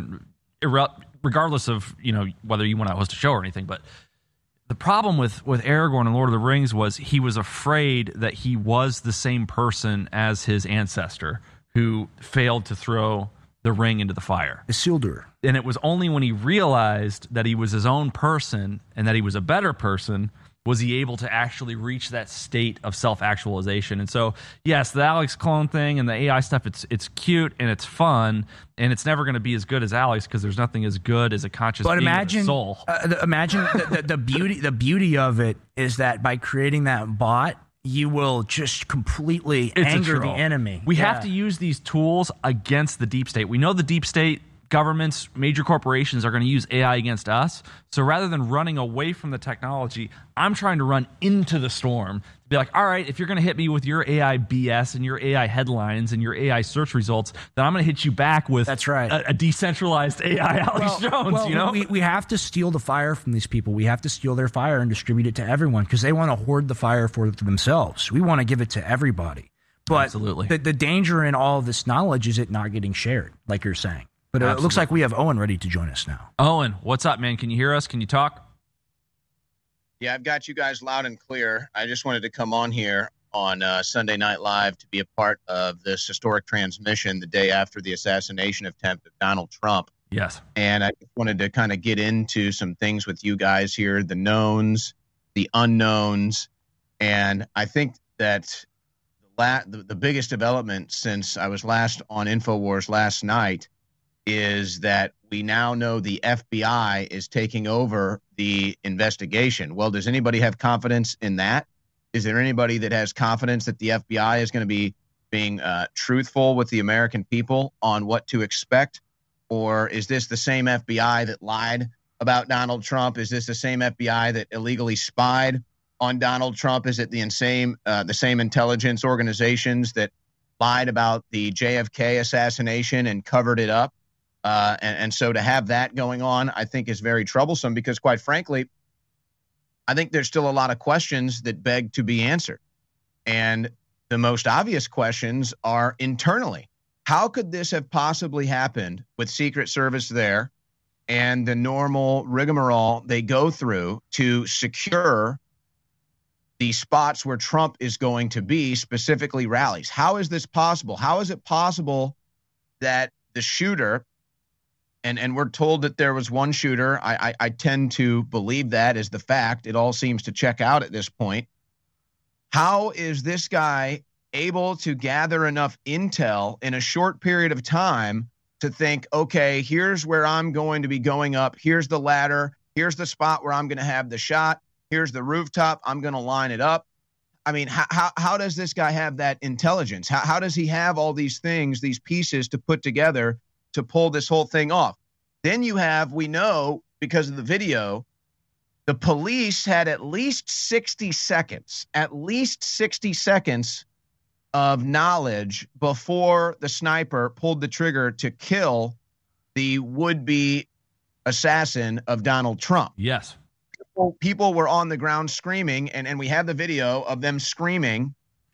regardless of, you know, whether you want to host a show or anything. But the problem with, with Aragorn and Lord of the Rings was he was afraid that he was the same person as his ancestor who failed to throw the ring into the fire. Isildur. And it was only when he realized that he was his own person and that he was a better person was he able to actually reach that state of self-actualization. And so, yes, the Alex clone thing and the A I stuff, it's it's cute and it's fun, and it's never going to be as good as Alex because there's nothing as good as a conscious but being imagine, with a soul. Uh, the, imagine the, the, the beauty. The beauty of it is that by creating that bot, you will just completely It's anger the enemy. We Yeah. have to use these tools against the deep state. We know the deep state governments, major corporations are going to use A I against us. So rather than running away from the technology, I'm trying to run into the storm to be like, all right, if you're going to hit me with your A I B S and your A I headlines and your A I search results, then I'm going to hit you back with That's right. a, a decentralized A I Alex Well, Jones, well, you know? we, we have to steal the fire from these people. We have to steal their fire and distribute it to everyone because they want to hoard the fire for, for themselves. We want to give it to everybody. But Absolutely. The, the danger in all of this knowledge is it not getting shared, like you're saying. But uh, it looks like we have Owen ready to join us now. Owen, what's up, man? Can you hear us? Can you talk? Yeah, I've got you guys loud and clear. I just wanted to come on here on uh, Sunday Night Live to be a part of this historic transmission the day after the assassination attempt of Donald Trump. Yes. And I just wanted to kind of get into some things with you guys here, the knowns, the unknowns. And I think that the, la- the, the biggest development since I was last on InfoWars last night is that we now know the F B I is taking over the investigation. Well, does anybody have confidence in that? Is there anybody that has confidence that the F B I is going to be being uh, truthful with the American people on what to expect? Or is this the same F B I that lied about Donald Trump? Is this the same F B I that illegally spied on Donald Trump? Is it the same, uh, the same intelligence organizations that lied about the J F K assassination and covered it up? Uh, and, and so to have that going on, I think is very troublesome because, quite frankly, I think there's still a lot of questions that beg to be answered. And the most obvious questions are internally. How could this have possibly happened with Secret Service there and the normal rigmarole they go through to secure the spots where Trump is going to be, specifically rallies? How is this possible? How is it possible that the shooter, and, and we're told that there was one shooter, I, I, I tend to believe that is the fact. It all seems to check out at this point. How is this guy able to gather enough intel in a short period of time to think, okay, here's where I'm going to be going up. Here's the ladder. Here's the spot where I'm going to have the shot. Here's the rooftop. I'm going to line it up. I mean, how, how, how does this guy have that intelligence? How, how does he have all these things, these pieces to put together to pull this whole thing off? Then you have, we know because of the video, the police had at least sixty seconds, at least sixty seconds of knowledge before the sniper pulled the trigger to kill the would-be assassin of Donald Trump. Yes. People, people were on the ground screaming, and, and we have the video of them screaming,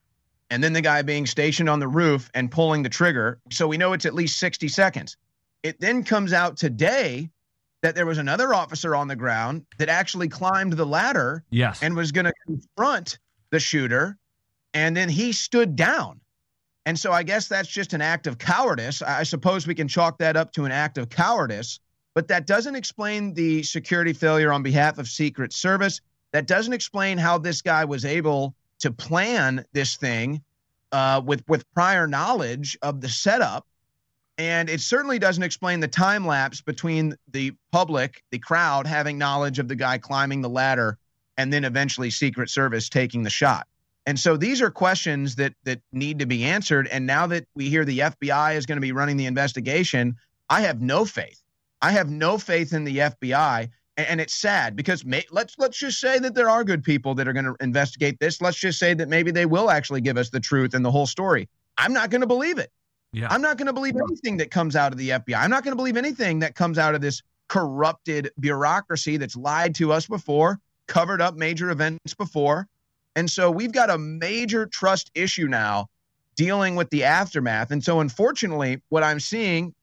and then the guy being stationed on the roof and pulling the trigger. So we know it's at least sixty seconds. It then comes out today that there was another officer on the ground that actually climbed the ladder yes. and was going to confront the shooter, and then he stood down. And so I guess that's just an act of cowardice. I suppose we can chalk that up to an act of cowardice, but that doesn't explain the security failure on behalf of Secret Service. That doesn't explain how this guy was able to plan this thing uh, with, with prior knowledge of the setup. And it certainly doesn't explain the time lapse between the public, the crowd, having knowledge of the guy climbing the ladder and then eventually Secret Service taking the shot. And so these are questions that that need to be answered. And now that we hear the F B I is going to be running the investigation, I have no faith. I have no faith in the F B I. And, and it's sad because may, let's let's just say that there are good people that are going to investigate this. Let's just say that maybe they will actually give us the truth and the whole story. I'm not going to believe it. Yeah. I'm not going to believe anything that comes out of the F B I. I'm not going to believe anything that comes out of this corrupted bureaucracy that's lied to us before, covered up major events before. And so we've got a major trust issue now dealing with the aftermath. And so unfortunately, what I'm seeing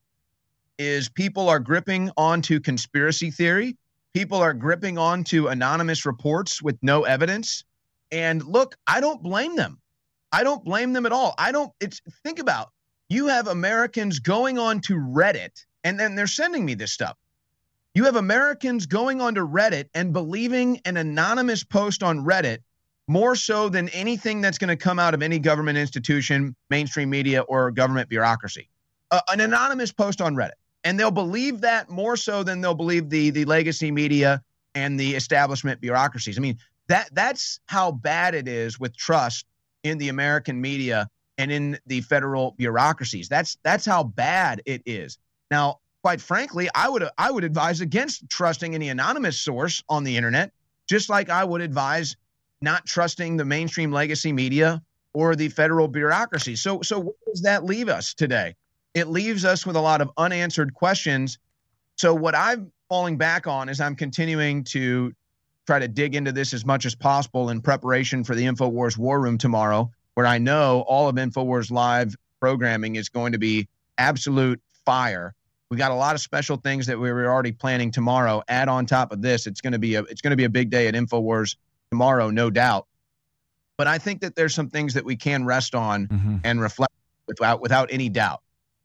is people are gripping onto conspiracy theory. People are gripping onto anonymous reports with no evidence. And look, I don't blame them. I don't blame them at all. I don't, it's, think about, you have Americans going on to Reddit, and then they're sending me this stuff. You have Americans going on to Reddit and believing an anonymous post on Reddit more so than anything that's going to come out of any government institution, mainstream media, or government bureaucracy. Uh, an anonymous post on Reddit. And they'll believe that more so than they'll believe the, the legacy media and the establishment bureaucracies. I mean, that that's how bad it is with trust in the American media and in the federal bureaucracies. That's that's how bad it is. Now, quite frankly, I would I would advise against trusting any anonymous source on the internet, just like I would advise not trusting the mainstream legacy media or the federal bureaucracy. So, so what does that leave us today? It leaves us with a lot of unanswered questions. So what I'm falling back on is I'm continuing to try to dig into this as much as possible in preparation for the InfoWars War Room tomorrow, where I know all of InfoWars Live programming is going to be absolute fire. We got a lot of special things that we were already planning tomorrow. Add on top of this, it's going to be a it's going to be a big day at InfoWars tomorrow, no doubt. But I think that there's some things that we can rest on mm-hmm. and reflect without without any doubt.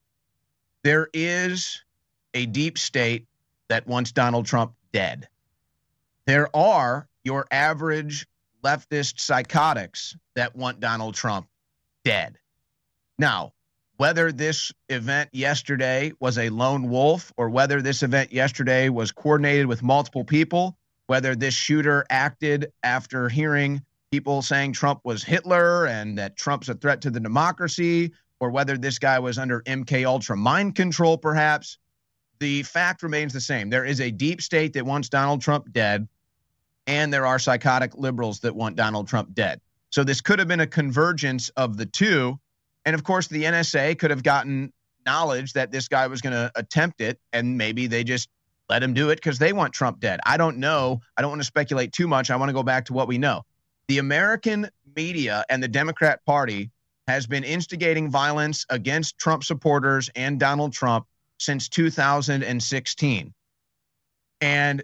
There is a deep state that wants Donald Trump dead. There are your average leftist psychotics that want Donald Trump dead. Now, whether this event yesterday was a lone wolf or whether this event yesterday was coordinated with multiple people, whether this shooter acted after hearing people saying Trump was Hitler and that Trump's a threat to the democracy, or whether this guy was under M K Ultra mind control, perhaps, the fact remains the same. There is a deep state that wants Donald Trump dead, and there are psychotic liberals that want Donald Trump dead. So this could have been a convergence of the two. And of course, the N S A could have gotten knowledge that this guy was going to attempt it, and maybe they just let them do it because they want Trump dead. I don't know. I don't want to speculate too much. I want to go back to what we know. The American media and the Democrat Party has been instigating violence against Trump supporters and Donald Trump since two thousand sixteen. And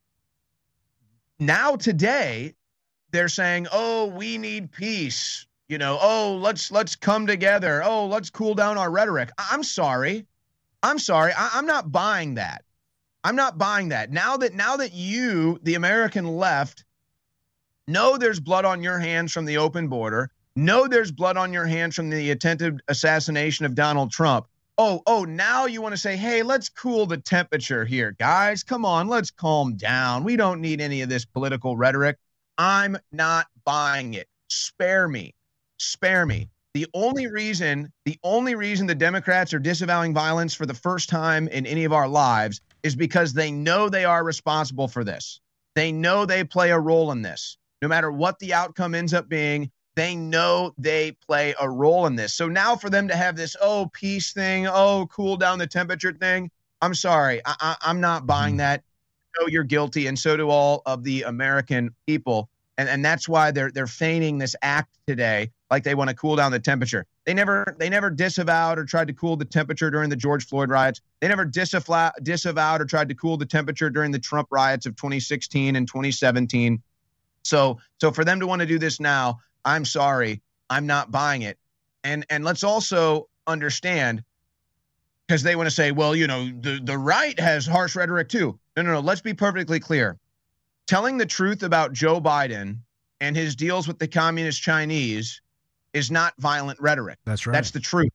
now today, they're saying, oh, we need peace. You know, oh, let's let's come together. Oh, let's cool down our rhetoric. I'm sorry. I'm sorry. I, I'm not buying that. I'm not buying that. Now that now that you, the American left, know there's blood on your hands from the open border, know there's blood on your hands from the attempted assassination of Donald Trump. Oh, oh, now you want to say, hey, let's cool the temperature here, guys. Come on, let's calm down. We don't need any of this political rhetoric. I'm not buying it. Spare me. Spare me. The only reason, the only reason the Democrats are disavowing violence for the first time in any of our lives is because they know they are responsible for this. They know they play a role in this. No matter what the outcome ends up being, they know they play a role in this. So now for them to have this, oh, peace thing, oh, cool down the temperature thing, I'm sorry. I, I, I'm not buying that. No, you're guilty, and so do all of the American people. And, and that's why they're they're feigning this act today, like they want to cool down the temperature. They never they never disavowed or tried to cool the temperature during the George Floyd riots. They never disavow, disavowed or tried to cool the temperature during the Trump riots of twenty sixteen and twenty seventeen. So so for them to want to do this now, I'm sorry, I'm not buying it. And and let's also understand, because they want to say, well, you know, the, the right has harsh rhetoric too. No, no, no. Let's be perfectly clear. Telling the truth about Joe Biden and his deals with the communist Chinese is not violent rhetoric. That's right. That's the truth.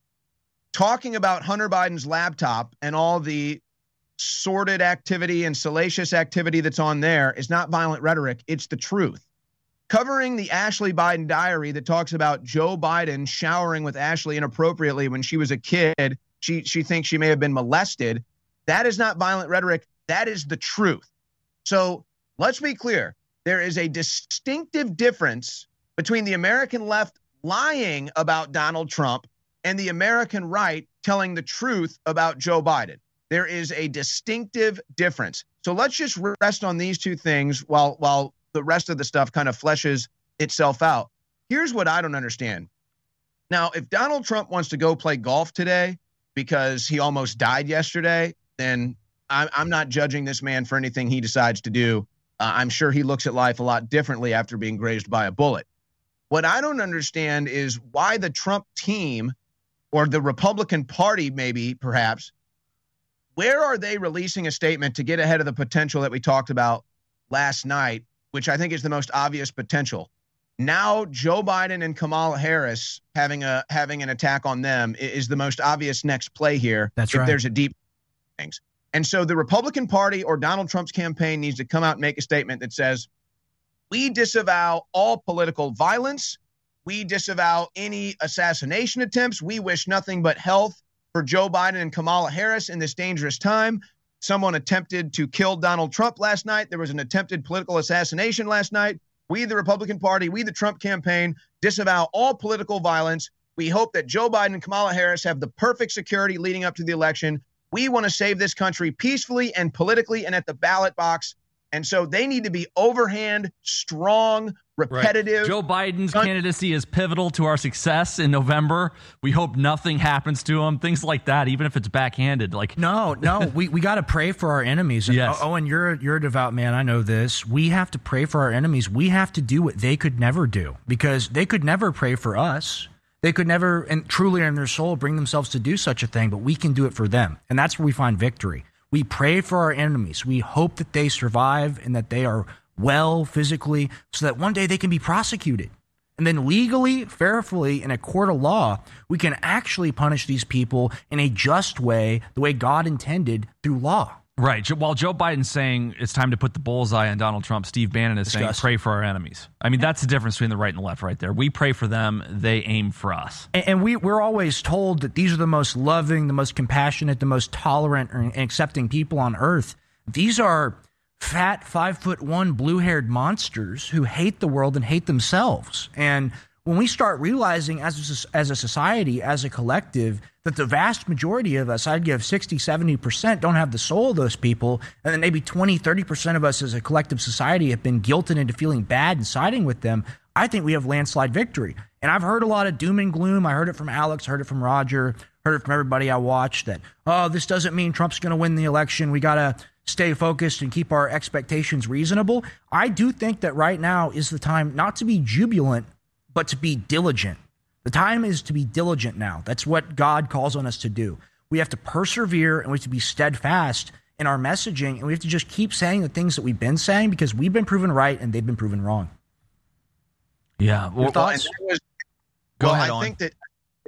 Talking about Hunter Biden's laptop and all the sordid activity and salacious activity that's on there is not violent rhetoric. It's the truth. Covering the Ashley Biden diary that talks about Joe Biden showering with Ashley inappropriately when she was a kid. She, she thinks she may have been molested. That is not violent rhetoric. That is the truth. So let's be clear. There is a distinctive difference between the American left lying about Donald Trump and the American right telling the truth about Joe Biden. There is a distinctive difference. So let's just rest on these two things while while the rest of the stuff kind of fleshes itself out. Here's what I don't understand. Now, if Donald Trump wants to go play golf today because he almost died yesterday, then I'm, I'm not judging this man for anything he decides to do. Uh, I'm sure he looks at life a lot differently after being grazed by a bullet. What I don't understand is why the Trump team or the Republican Party, maybe, perhaps, where are they releasing a statement to get ahead of the potential that we talked about last night, which I think is the most obvious potential? Now, Joe Biden and Kamala Harris having a having an attack on them is the most obvious next play here. That's if right. There's a deep things. And so the Republican Party or Donald Trump's campaign needs to come out and make a statement that says, we disavow all political violence. We disavow any assassination attempts. We wish nothing but health for Joe Biden and Kamala Harris in this dangerous time. Someone attempted to kill Donald Trump last night. There was an attempted political assassination last night. We, the Republican Party, we, the Trump campaign, disavow all political violence. We hope that Joe Biden and Kamala Harris have the perfect security leading up to the election. We want to save this country peacefully and politically and at the ballot box. And so they need to be overhand, strong, repetitive. Right. Joe Biden's candidacy is pivotal to our success in November. We hope nothing happens to him. Things like that, even if it's backhanded. Like no, no, we, we got to pray for our enemies. And, yes. Oh, and you're you're a devout man. I know this. We have to pray for our enemies. We have to do what they could never do because they could never pray for us. They could never, and truly in their soul, bring themselves to do such a thing, but we can do it for them. And that's where we find victory. We pray for our enemies. We hope that they survive and that they are well physically so that one day they can be prosecuted. And then legally, fairly, in a court of law, we can actually punish these people in a just way, the way God intended through law. Right. While Joe Biden's saying it's time to put the bullseye on Donald Trump, Steve Bannon is Disgusting. saying pray for our enemies. I mean, that's the difference between the right and the left right there. We pray for them. They aim for us. And, and we, we're always told that these are the most loving, the most compassionate, the most tolerant and accepting people on earth. These are fat, five foot one, blue haired monsters who hate the world and hate themselves. And when we start realizing as a, as a society, as a collective, that the vast majority of us, I'd give sixty, seventy percent, don't have the soul of those people, and then maybe twenty, thirty percent of us as a collective society have been guilted into feeling bad and siding with them, I think we have landslide victory. And I've heard a lot of doom and gloom. I heard it from Alex, heard it from Roger, heard it from everybody I watched that, oh, this doesn't mean Trump's going to win the election. We got to stay focused and keep our expectations reasonable. I do think that right now is the time not to be jubilant, but to be diligent. The time is to be diligent now. That's what God calls on us to do. We have to persevere and we have to be steadfast in our messaging, and we have to just keep saying the things that we've been saying because we've been proven right and they've been proven wrong. Yeah. Well, thoughts? Was, Go well, ahead, I on. think that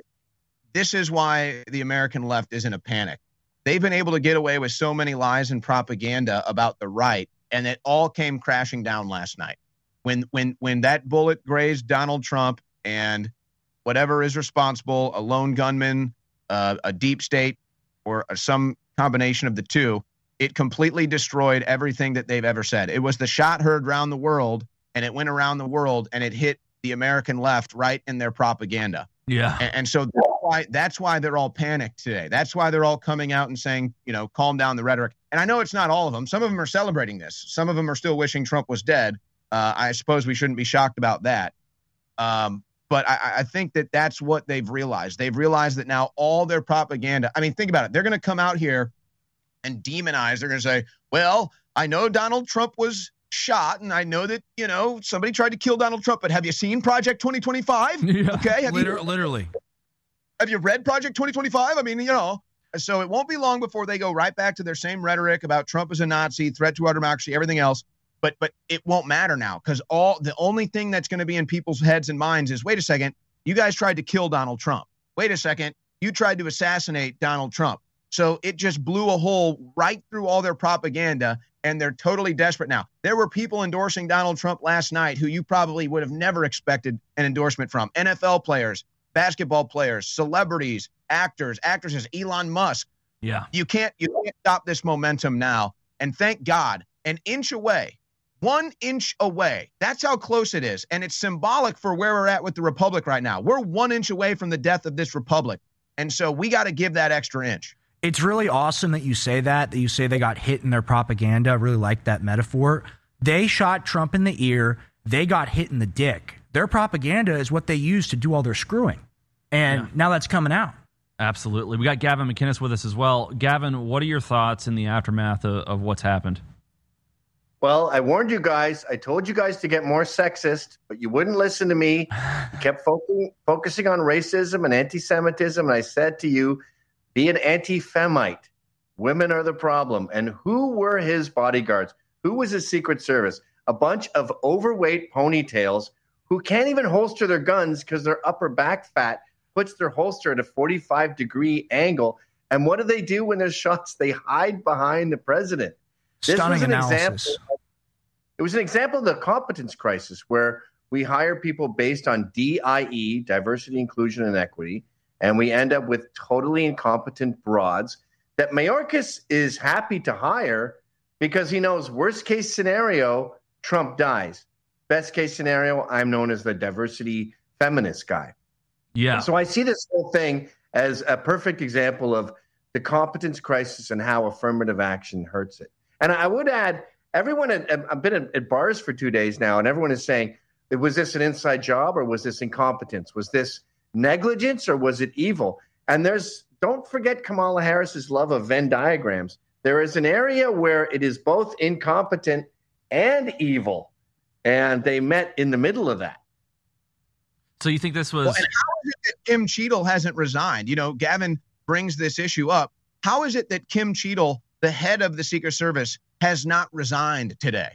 this is why the American left is in a panic. They've been able to get away with so many lies and propaganda about the right, and it all came crashing down last night. When when when that bullet grazed Donald Trump and whatever is responsible, a lone gunman, uh, a deep state, or some combination of the two, it completely destroyed everything that they've ever said. It was the shot heard around the world, and it went around the world, and it hit the American left right in their propaganda. Yeah. And, and so that's why, that's why they're all panicked today. That's why they're all coming out and saying, you know, calm down the rhetoric. And I know it's not all of them. Some of them are celebrating this. Some of them are still wishing Trump was dead. Uh, I suppose we shouldn't be shocked about that. Um, but I, I think that that's what they've realized. They've realized that now all their propaganda, I mean, think about it. They're going to come out here and demonize. They're going to say, well, I know Donald Trump was shot, and I know that, you know, somebody tried to kill Donald Trump, but have you seen Project twenty twenty-five? Yeah, okay. Have Liter- you, literally. Have you read Project twenty twenty-five? I mean, you know, so it won't be long before they go right back to their same rhetoric about Trump as a Nazi, threat to our democracy, everything else. But but it won't matter now, because all the only thing that's going to be in people's heads and minds is, wait a second, you guys tried to kill Donald Trump. Wait a second, you tried to assassinate Donald Trump. So it just blew a hole right through all their propaganda, and they're totally desperate now. There were people endorsing Donald Trump last night who you probably would have never expected an endorsement from. N F L players, basketball players, celebrities, actors, actresses, Elon Musk. Yeah. You can't you can't stop this momentum now. And thank God, an inch away, one inch away. That's how close it is. And it's symbolic for where we're at with the republic right now. We're one inch away from the death of this republic. And so we got to give that extra inch. It's really awesome that you say that, that you say they got hit in their propaganda. I really like that metaphor. They shot Trump in the ear. They got hit in the dick. Their propaganda is what they use to do all their screwing. And yeah. now that's coming out. Absolutely. We got Gavin McInnes with us as well. Gavin, what are your thoughts in the aftermath of, of what's happened? Well, I warned you guys. I told you guys to get more sexist, but you wouldn't listen to me. You kept focusing, focusing on racism and anti-Semitism, and I said to you, be an anti-Femite. Women are the problem. And who were his bodyguards? Who was his Secret Service? A bunch of overweight ponytails who can't even holster their guns because their upper back fat puts their holster at a forty-five degree angle. And what do they do when there's shots? They hide behind the president. This Stunning was an analysis. Example, it was an example of the competence crisis where we hire people based on D I E, diversity, inclusion, and equity, and we end up with totally incompetent broads that Mayorkas is happy to hire because he knows worst case scenario, Trump dies. Best case scenario, I'm known as the diversity feminist guy. Yeah. So I see this whole thing as a perfect example of the competence crisis and how affirmative action hurts it. And I would add, everyone, had, I've been at, at bars for two days now, and everyone is saying, was this an inside job or was this incompetence? Was this negligence or was it evil? And there's, don't forget Kamala Harris's love of Venn diagrams. There is an area where it is both incompetent and evil, and they met in the middle of that. So you think this was... Well, and how is it that Kim Cheadle hasn't resigned? You know, Gavin brings this issue up. How is it that Kim Cheadle, the head of the Secret Service, has not resigned today?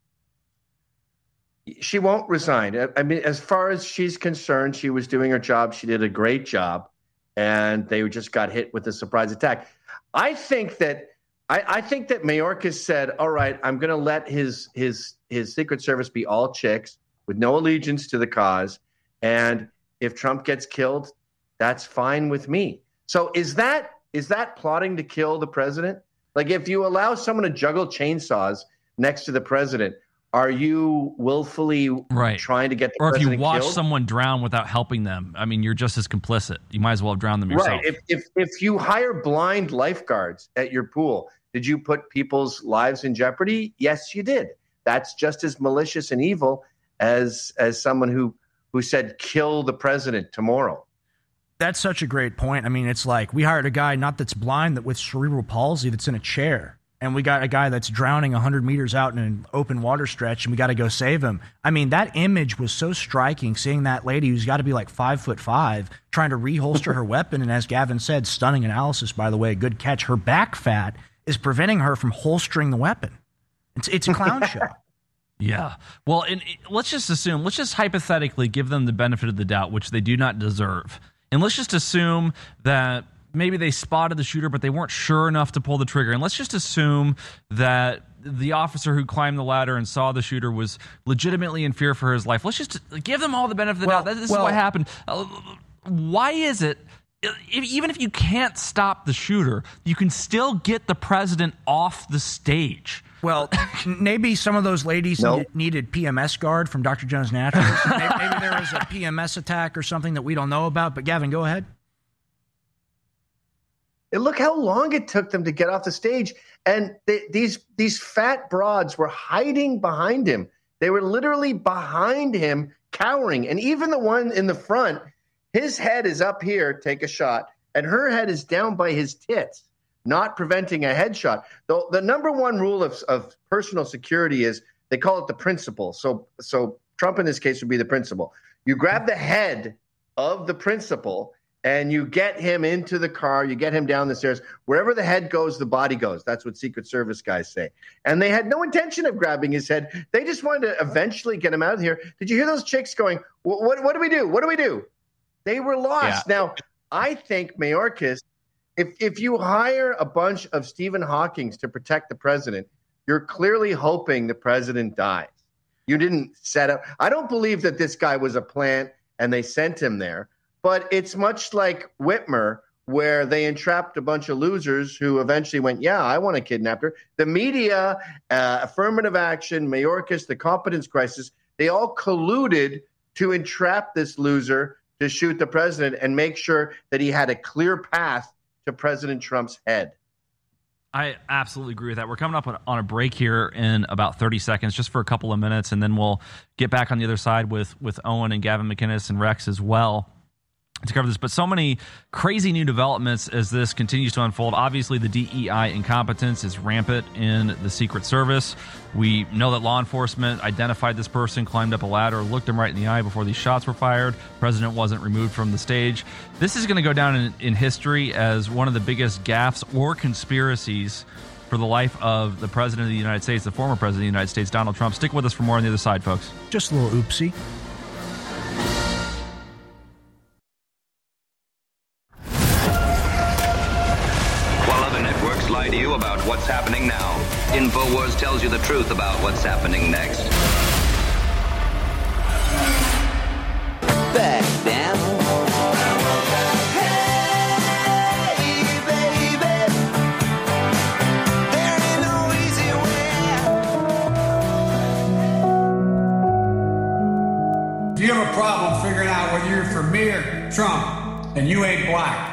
She won't resign. I mean, as far as she's concerned, she was doing her job. She did a great job, and they just got hit with a surprise attack. I think that I, I think that Mayorkas said, "All right, I'm going to let his his his Secret Service be all chicks with no allegiance to the cause, and if Trump gets killed, that's fine with me." So is that is that plotting to kill the president? Like, if you allow someone to juggle chainsaws next to the president, Are you willfully right. trying to get the or if you president watch killed? someone drown without helping them? I mean, you're just as complicit. You might as well have drowned them yourself. Right. If, if if you hire blind lifeguards at your pool, did you put people's lives in jeopardy? Yes, you did. That's just as malicious and evil as as someone who who said kill the president tomorrow. That's such a great point. I mean, it's like we hired a guy not that's blind, that with cerebral palsy, that's in a chair. And we got a guy that's drowning one hundred meters out in an open water stretch, and we got to go save him. I mean, that image was so striking, seeing that lady who's got to be like five foot five, trying to reholster her weapon. And as Gavin said, stunning analysis, by the way, good catch. Her back fat is preventing her from holstering the weapon. It's, it's a clown show. Yeah. Well, and let's just assume, let's just hypothetically give them the benefit of the doubt, which they do not deserve. And let's just assume that maybe they spotted the shooter, but they weren't sure enough to pull the trigger. And let's just assume that the officer who climbed the ladder and saw the shooter was legitimately in fear for his life. Let's just give them all the benefit of the well, doubt. This well, is what happened. Uh, why is it, if, even if you can't stop the shooter, you can still get the president off the stage? Well, maybe some of those ladies nope. needed, needed P M S guard from Doctor Jones Naturals. maybe, maybe there was a P M S attack or something that we don't know about. But Gavin, go ahead. And look how long it took them to get off the stage. And they, these these fat broads were hiding behind him. They were literally behind him, cowering. And even the one in the front, his head is up here, take a shot, and her head is down by his tits, not preventing a headshot. The, the number one rule of, of personal security is they call it the principal. So, so Trump in this case would be the principal. You grab the head of the principal and you get him into the car, you get him down the stairs. Wherever the head goes, the body goes. That's what Secret Service guys say. And they had no intention of grabbing his head. They just wanted to eventually get him out of here. Did you hear those chicks going, what, what, what do we do? What do we do? They were lost. Yeah. Now, I think Mayorkas, if, if you hire a bunch of Stephen Hawkings to protect the president, you're clearly hoping the president dies. You didn't set up. I don't believe that this guy was a plant and they sent him there. But it's much like Whitmer, where they entrapped a bunch of losers who eventually went, yeah, I want to kidnap her. The media, uh, affirmative action, Mayorkas, the competence crisis, they all colluded to entrap this loser to shoot the president and make sure that he had a clear path to President Trump's head. I absolutely agree with that. We're coming up on a break here in about thirty seconds, just for a couple of minutes, and then we'll get back on the other side with, with Owen and Gavin McInnes and Rex as well to cover this. But so many crazy new developments as this continues to unfold. Obviously, the D E I incompetence is rampant in the Secret Service. We know that law enforcement identified this person, climbed up a ladder, looked him right in the eye before these shots were fired. President wasn't removed from the stage. This is going to go down in, in history as one of the biggest gaffes or conspiracies for the life of the President of the United States, the former President of the United States, Donald Trump. Stick with us for more on the other side, folks. Just a little oopsie. Lie to you about what's happening now. InfoWars tells you the truth about what's happening next. Back then. Hey, baby. There ain't no easy way. If you have a problem figuring out whether you're for me or Trump, and you ain't black.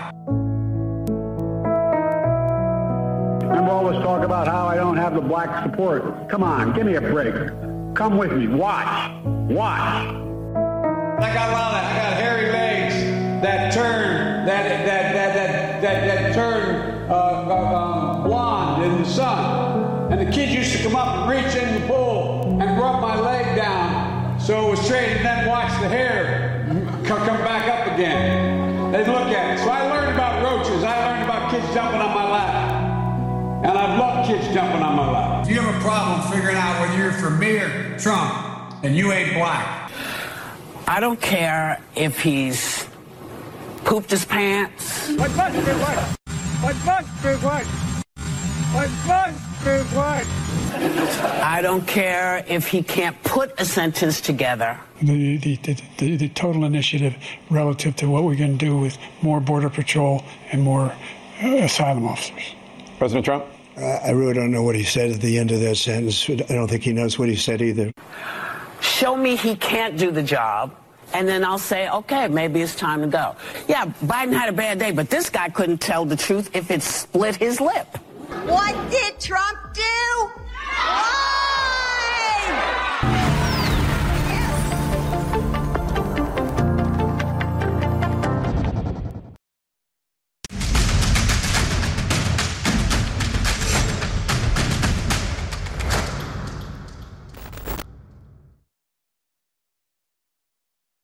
All this talk about how I don't have the black support. Come on, give me a break. Come with me. Watch. Watch. I got a lot of, I got hairy legs that turn, that that that that that, that turn uh, uh, blonde in the sun. And the kids used to come up and reach in the pool and rub my leg down so it was straight, and then watch the hair come, come back up again. They'd look at it. So I learned about roaches. I learned about kids jumping on my lap. And I love kids jumping on my lap. If you have a problem figuring out whether you're for me or Trump, and you ain't black. I don't care if he's pooped his pants. What must be what? What must be what? What must be what? I don't care if he can't put a sentence together. The, the, the, the, the total initiative relative to what we're going to do with more Border Patrol and more uh, asylum officers. President Trump? I really don't know what he said at the end of that sentence. I don't think he knows what he said either. Show me he can't do the job, and then I'll say, okay, maybe it's time to go. Yeah, Biden had a bad day, but this guy couldn't tell the truth if it split his lip. What did Trump do?